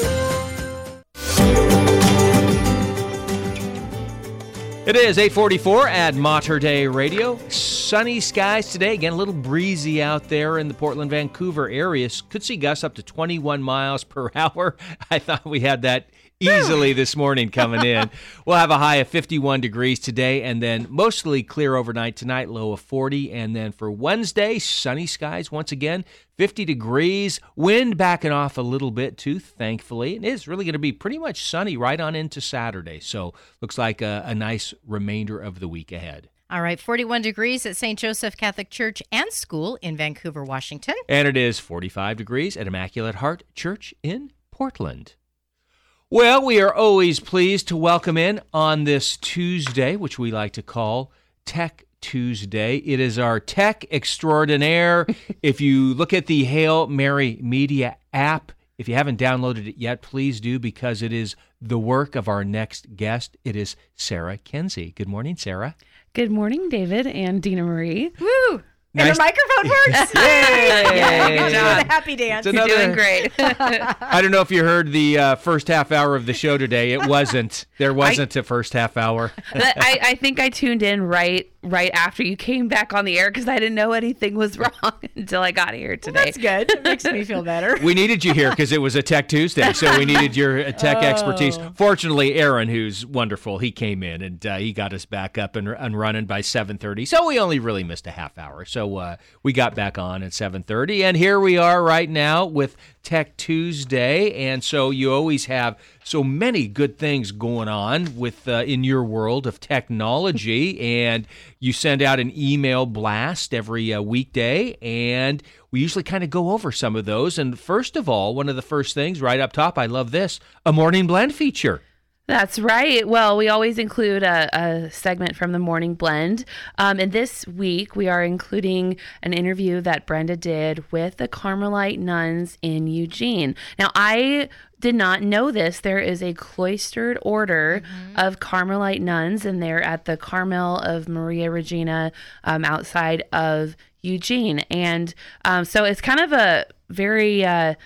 It is eight forty-four at Mater Dei Radio. Sunny skies today. Again, a little breezy out there in the Portland, Vancouver area. Could see gusts up to twenty-one miles per hour. I thought we had that easily this morning coming in. We'll have a high of fifty-one degrees today, and then mostly clear overnight tonight, low of forty. And then for Wednesday, sunny skies once again, fifty degrees, wind backing off a little bit too, thankfully. It is really going to be pretty much sunny right on into Saturday. So looks like a, a nice remainder of the week ahead. All right, forty-one degrees at Saint Joseph Catholic Church and School in Vancouver, Washington. And it is forty-five degrees at Immaculate Heart Church in Portland. Well, we are always pleased to welcome in on this Tuesday, which we like to call Tech Tuesday. It is our tech extraordinaire. If you look at the Hail Mary Media app, if you haven't downloaded it yet, please do, because it is the work of our next guest. It is Sarah Kenzie. Good morning, Sarah. Good morning, David and Dina Marie. Woo! Nice. And the microphone works. Yay! Yeah, Good good job. job. Happy dance. It's another- You're doing great. I don't know if you heard the uh, first half hour of the show today. It wasn't. There wasn't a first half hour. I, I think I tuned in right right after you came back on the air because I didn't know anything was wrong until I got here today. Well, that's good. It makes me feel better. We needed you here because it was a Tech Tuesday, so we needed your uh, tech Oh. expertise. Fortunately, Aaron, who's wonderful, he came in and uh, he got us back up and, and running by seven thirty. So we only really missed a half hour. So uh, we got back on at seven thirty, and here we are right now with Tech Tuesday. And so you always have so many good things going on with uh, in your world of technology, and you send out an email blast every uh, weekday, and we usually kind of go over some of those. And first of all, one of the first things right up top, I love this, a Morning Blend feature. That's right. Well, we always include a, a segment from the Morning Blend. Um, and this week, we are including an interview that Brenda did with the Carmelite nuns in Eugene. Now, I did not know this. There is a cloistered order mm-hmm. of Carmelite nuns, and they're at the Carmel of Maria Regina um, outside of Eugene. And um, so it's kind of a very... Uh,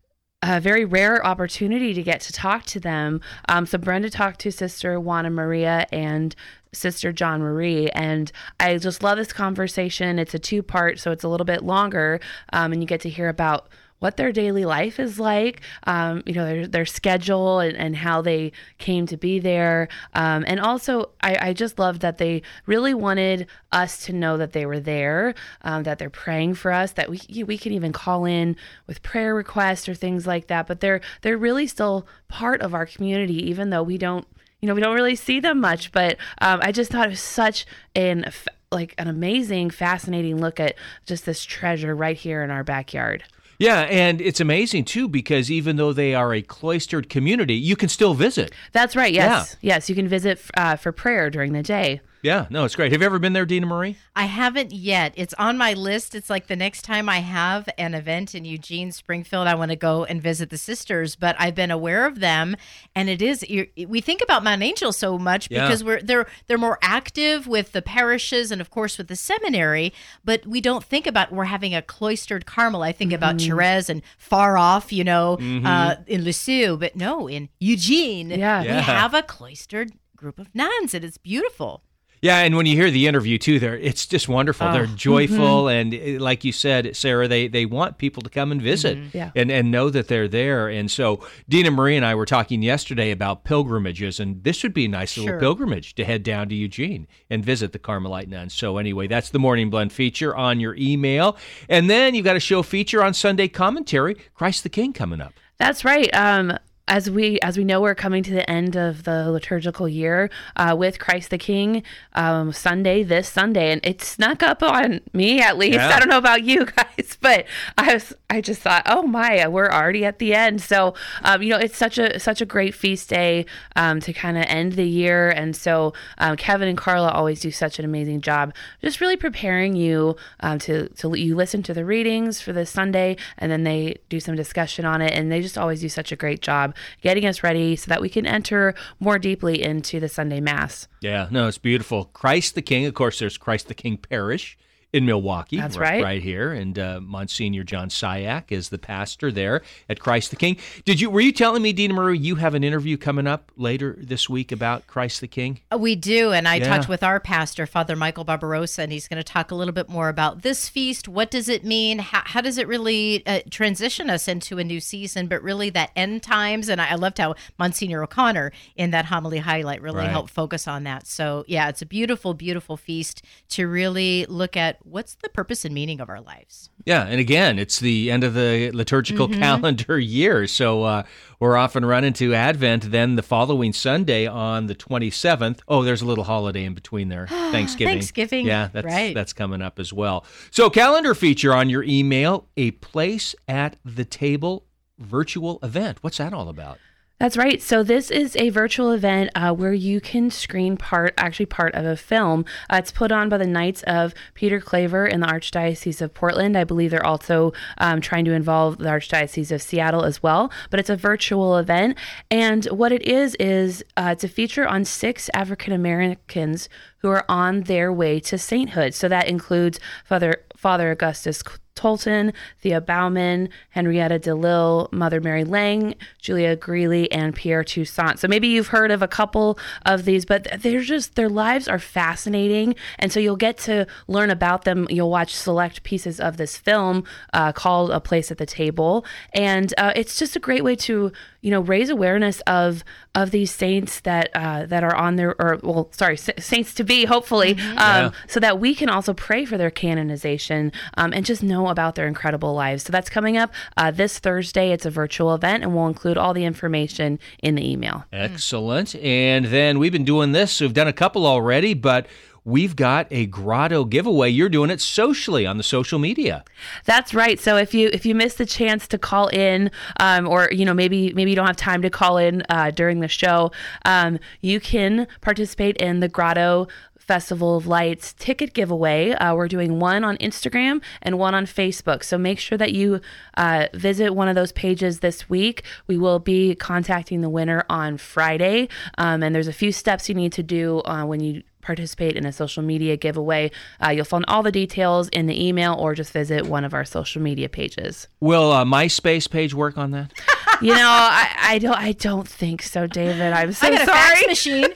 a very rare opportunity to get to talk to them. Um, so Brenda talked to Sister Juana Maria and Sister John Marie, and I just love this conversation. It's a two-part, so it's a little bit longer, um, and you get to hear about what their daily life is like, um, you know, their, their schedule and, and how they came to be there. Um, and also, I, I just love that they really wanted us to know that they were there, um, that they're praying for us, that we we can even call in with prayer requests or things like that. But they're they're really still part of our community, even though we don't, you know, we don't really see them much. But um, I just thought it was such an like an amazing, fascinating look at just this treasure right here in our backyard. Yeah, and it's amazing, too, because even though they are a cloistered community, you can still visit. That's right, yes. Yeah. Yes, you can visit uh, for prayer during the day. Yeah, no, it's great. Have you ever been there, Dina Marie? I haven't yet. It's on my list. It's like the next time I have an event in Eugene, Springfield, I want to go and visit the sisters, but I've been aware of them, and it is, we think about Mount Angel so much Yeah. because we're they're they're more active with the parishes and, of course, with the seminary, but we don't think about we're having a cloistered Carmel. I think about Mhm. Therese and far off, you know, Mhm. uh, in Lisieux, but no, in Eugene, Yeah. we Yeah. have a cloistered group of nuns, and it's beautiful. Yeah, and when you hear the interview, too, they're, it's just wonderful. Oh. They're joyful, and uh, like you said, Sarah, they, they want people to come and visit Mhm. Yeah. and, and know that they're there. And so Dina Marie and I were talking yesterday about pilgrimages, and this would be a nice little Sure. pilgrimage to head down to Eugene and visit the Carmelite nuns. So anyway, that's the Morning Blend feature on your email. And then you've got a show feature on Sunday Commentary, Christ the King, coming up. That's right. Um, as we as we know, we're coming to the end of the liturgical year uh, with Christ the King um, Sunday, this Sunday, and it snuck up on me at least. Yeah. I don't know about you guys, but I was I just thought, oh my, we're already at the end. So um, you know, it's such a such a great feast day um, to kind of end the year, and so um, Kevin and Carla always do such an amazing job, just really preparing you um, to to you listen to the readings for this Sunday, and then they do some discussion on it, and they just always do such a great job getting us ready so that we can enter more deeply into the Sunday Mass. Yeah, no, it's beautiful. Christ the King. Of course, there's Christ the King Parish in Milwaukee. That's right. right. Right here. And uh, Monsignor John Syak is the pastor there at Christ the King. Did you, were you telling me, Dina Marie, you have an interview coming up later this week about Christ the King? We do, and I Yeah. talked with our pastor, Father Michael Barbarossa, and he's going to talk a little bit more about this feast. What does it mean? How, how does it really uh, transition us into a new season, but really that end times? And I, I loved how Monsignor O'Connor in that homily highlight really Right. helped focus on that. So, yeah, it's a beautiful, beautiful feast to really look at what's the purpose and meaning of our lives. Yeah, and again, it's the end of the liturgical Mhm. calendar year, so uh, we're off and running to Advent. Then the following Sunday on the twenty-seventh, oh, there's a little holiday in between there, Thanksgiving. Thanksgiving, Yeah, that's, right. that's coming up as well. So calendar feature on your email, a place at the table virtual event. What's that all about? That's right. So this is a virtual event uh, where you can screen part, actually part of a film. Uh, it's put on by the Knights of Peter Claver in the Archdiocese of Portland. I believe they're also um, trying to involve the Archdiocese of Seattle as well. But it's a virtual event. And what it is, is uh, it's a feature on six African Americans who are on their way to sainthood. So that includes Father Father Augustus Tolton, Thea Bauman, Henrietta DeLille, Mother Mary Lang, Julia Greeley, and Pierre Toussaint. So maybe you've heard of a couple of these, but they're just, their lives are fascinating. And so you'll get to learn about them. You'll watch select pieces of this film uh, called A Place at the Table. And uh, it's just a great way to, you know, raise awareness of of these saints that uh, that are on their, or well, sorry, saints to be, hopefully, mm-hmm. um, yeah. so that we can also pray for their canonization um, and just know about their incredible lives. So that's coming up uh, this Thursday. It's a virtual event, and we'll include all the information in the email. Excellent. And then we've been doing this. We've done a couple already, but we've got a grotto giveaway. You're doing it socially on the social media. That's right. So if you if you missed the chance to call in, um, or you know maybe maybe you don't have time to call in uh, during the show, um, you can participate in the Grotto Festival of Lights ticket giveaway. Uh, we're doing one on Instagram and one on Facebook. So make sure that you uh, visit one of those pages this week. We will be contacting the winner on Friday. Um, and there's a few steps you need to do uh, when you participate in a social media giveaway. Uh, you'll find all the details in the email or just visit one of our social media pages. Will a MySpace page work on that? You know, I, I don't I don't think so, David. I'm so I got a sorry. fax machine.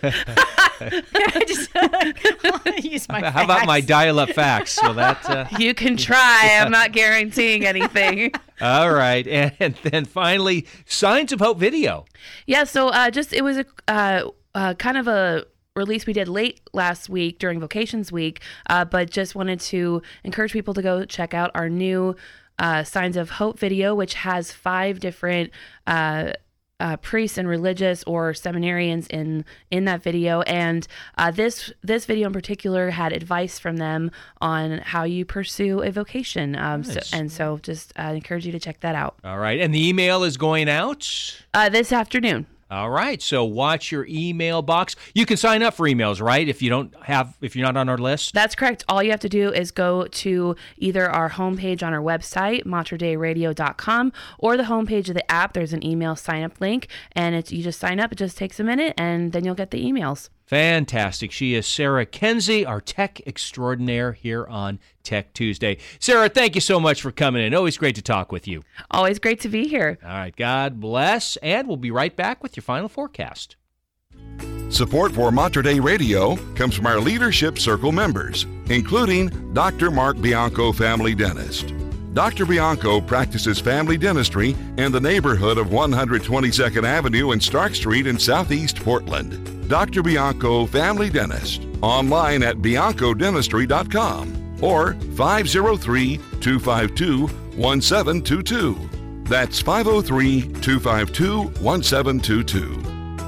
I just uh, use my How fax. about my dial-up fax? Will that? Uh... You can try. I'm not guaranteeing anything. All right, and, and then finally, Signs of Hope video. Yeah. So uh, just it was a uh, uh, kind of a release we did late last week during Vocations Week, uh, but just wanted to encourage people to go check out our new uh, Signs of Hope video, which has five different uh, uh, priests and religious or seminarians in in that video, and uh, this this video in particular had advice from them on how you pursue a vocation. Um, Nice. so, and so, just uh, encourage you to check that out. All right, and the email is going out uh, this afternoon. All right, so watch your email box. You can sign up for emails, right? If you don't have, if you're not on our list. That's correct. All you have to do is go to either our homepage on our website, mater dei radio dot com, or the homepage of the app. There's an email sign up link, and it's you just sign up. It just takes a minute, and then you'll get the emails. Fantastic. She is Sarah Kenzie, our tech extraordinaire here on Tech Tuesday. Sarah, thank you so much for coming in. Always great to talk with you. Always great to be here. All right, God bless, and we'll be right back with your final forecast. Support for Mater Dei Radio comes from our Leadership Circle members, including Doctor Mark Bianco, family dentist. Doctor Bianco practices family dentistry in the neighborhood of one hundred twenty-second Avenue and Stark Street in Southeast Portland. Doctor Bianco, family dentist, online at bianco dentistry dot com or five oh three, two five two, one seven two two. That's five oh three, two five two, one seven two two.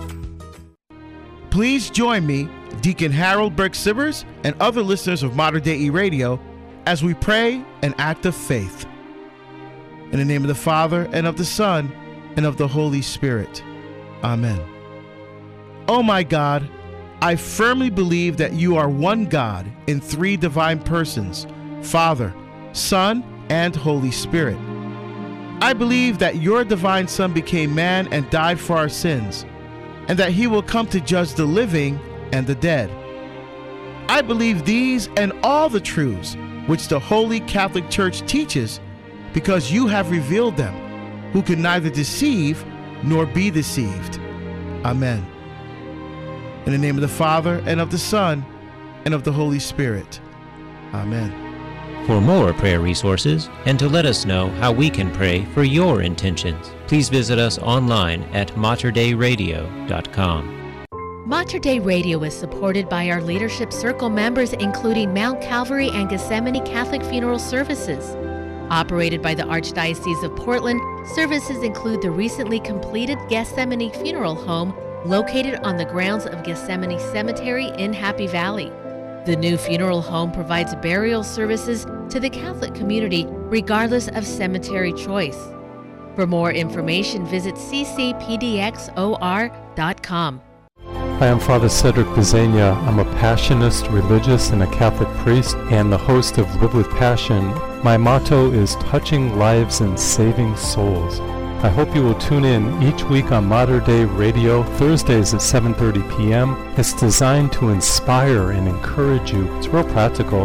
Please join me, Deacon Harold Burke-Sivers, and other listeners of Mater Dei Radio as we pray an act of faith. In the name of the Father, and of the Son, and of the Holy Spirit. Amen. Oh my God, I firmly believe that you are one God in three divine persons, Father, Son, and Holy Spirit. I believe that your divine Son became man and died for our sins, and that he will come to judge the living and the dead. I believe these and all the truths which the Holy Catholic Church teaches, because you have revealed them, who can neither deceive nor be deceived. Amen. In the name of the Father, and of the Son, and of the Holy Spirit. Amen. For more prayer resources and to let us know how we can pray for your intentions, please visit us online at mater dei radio dot com. Mater Dei Radio is supported by our Leadership Circle members, including Mount Calvary and Gethsemane Catholic Funeral Services. Operated by the Archdiocese of Portland, services include the recently completed Gethsemane Funeral Home located on the grounds of Gethsemane Cemetery in Happy Valley. The new funeral home provides burial services to the Catholic community regardless of cemetery choice. For more information, visit c c p d x o r dot com. I am Father Cedric Bezania. I'm a Passionist religious and a Catholic priest and the host of Live with Passion. My motto is touching lives and saving souls. I hope you will tune in each week on Mater Dei Radio, Thursdays at seven thirty p.m. It's designed to inspire and encourage you, it's real practical,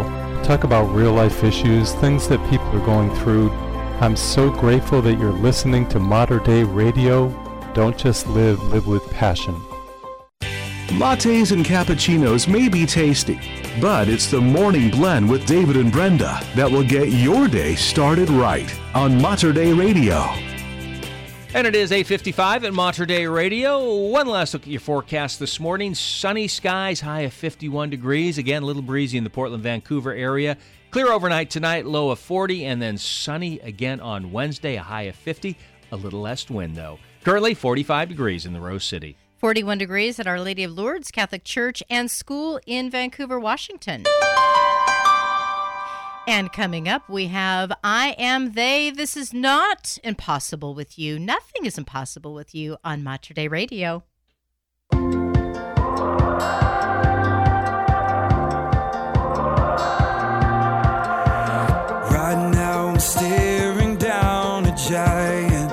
talk about real life issues, things that people are going through. I'm so grateful that you're listening to Mater Dei Radio. Don't just live, live with passion. Lattes and cappuccinos may be tasty, but it's the Morning Blend with David and Brenda that will get your day started right on Mater Dei Radio. And it is eight fifty-five at Mater Dei Radio. One last look at your forecast this morning. Sunny skies, high of fifty-one degrees. Again, a little breezy in the Portland-Vancouver area. Clear overnight tonight, low of forty, and then sunny again on Wednesday, a high of fifty. A little less wind, though. Currently forty-five degrees in the Rose City. forty-one degrees at Our Lady of Lourdes Catholic Church and School in Vancouver, Washington. And coming up, we have I Am They. This is not impossible with you. Nothing is impossible with you on Mater Dei Radio. Right now I'm staring down a giant.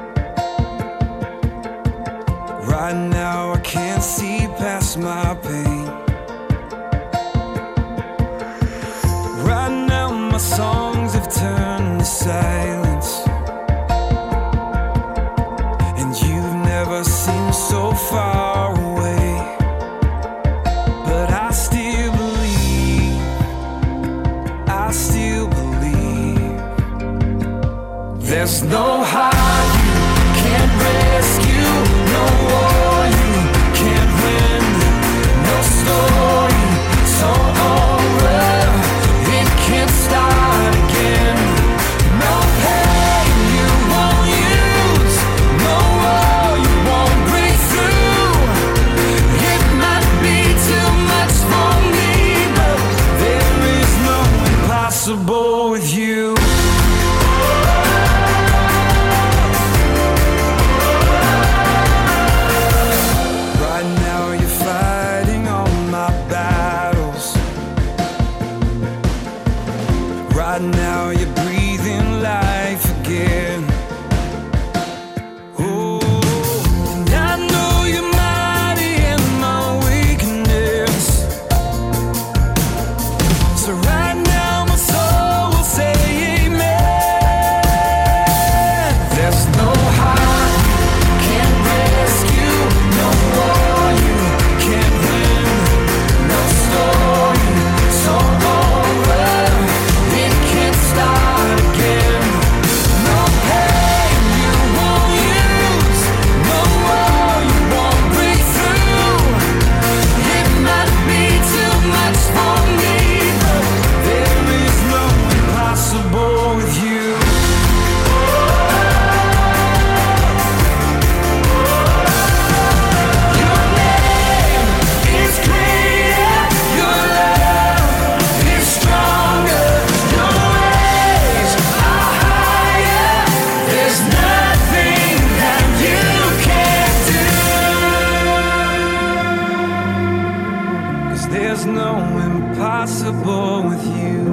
Right now I can't see past my pain. Right now my songs have turned to silence. And you've never seemed so far away. But I still believe, I still believe. There's no heart you can't rescue, no war you can't win, no story so over it can't start again, no pain you won't use, no war you won't break through. It might be too much for me, but there is no impossible with you. Now you're breathing life again. Oh, and I know you're mighty in my weakness. So right now my soul will say amen. There's no heart you can't rescue, no war you can't win, no story so over start again. No pain you won't use, no war you won't break through. It might be too much for me, but there is no impossible with you. Your name is greater, your love is stronger. There's nothing that you can't do, 'cause there's no impossible with you.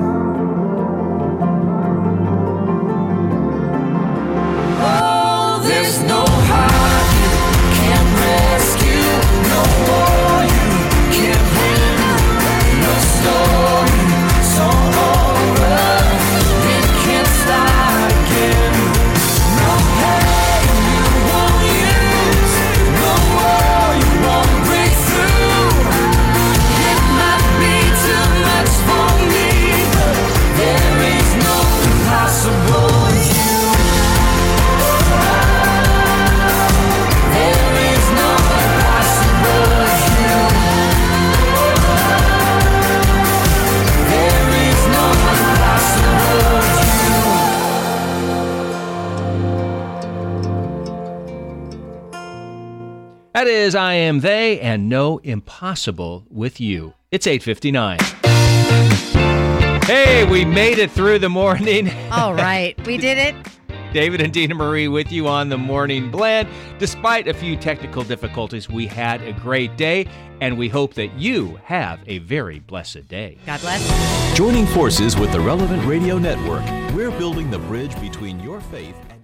Oh, there's no heart you can't rescue, no war you can't win, no story so over it can't start again. No pain you won't use, no war you won't break through. It might be too much for me, but there is no impossible with you. There is no impossible with you. There is no impossible with you. That is I Am They and No Impossible with You. It's eight fifty-nine. Hey, we made it through the morning. All right, we did it. David and Dina Marie with you on the Morning Blend. Despite a few technical difficulties, we had a great day, and we hope that you have a very blessed day. God bless. Joining forces with the Relevant Radio Network, we're building the bridge between your faith and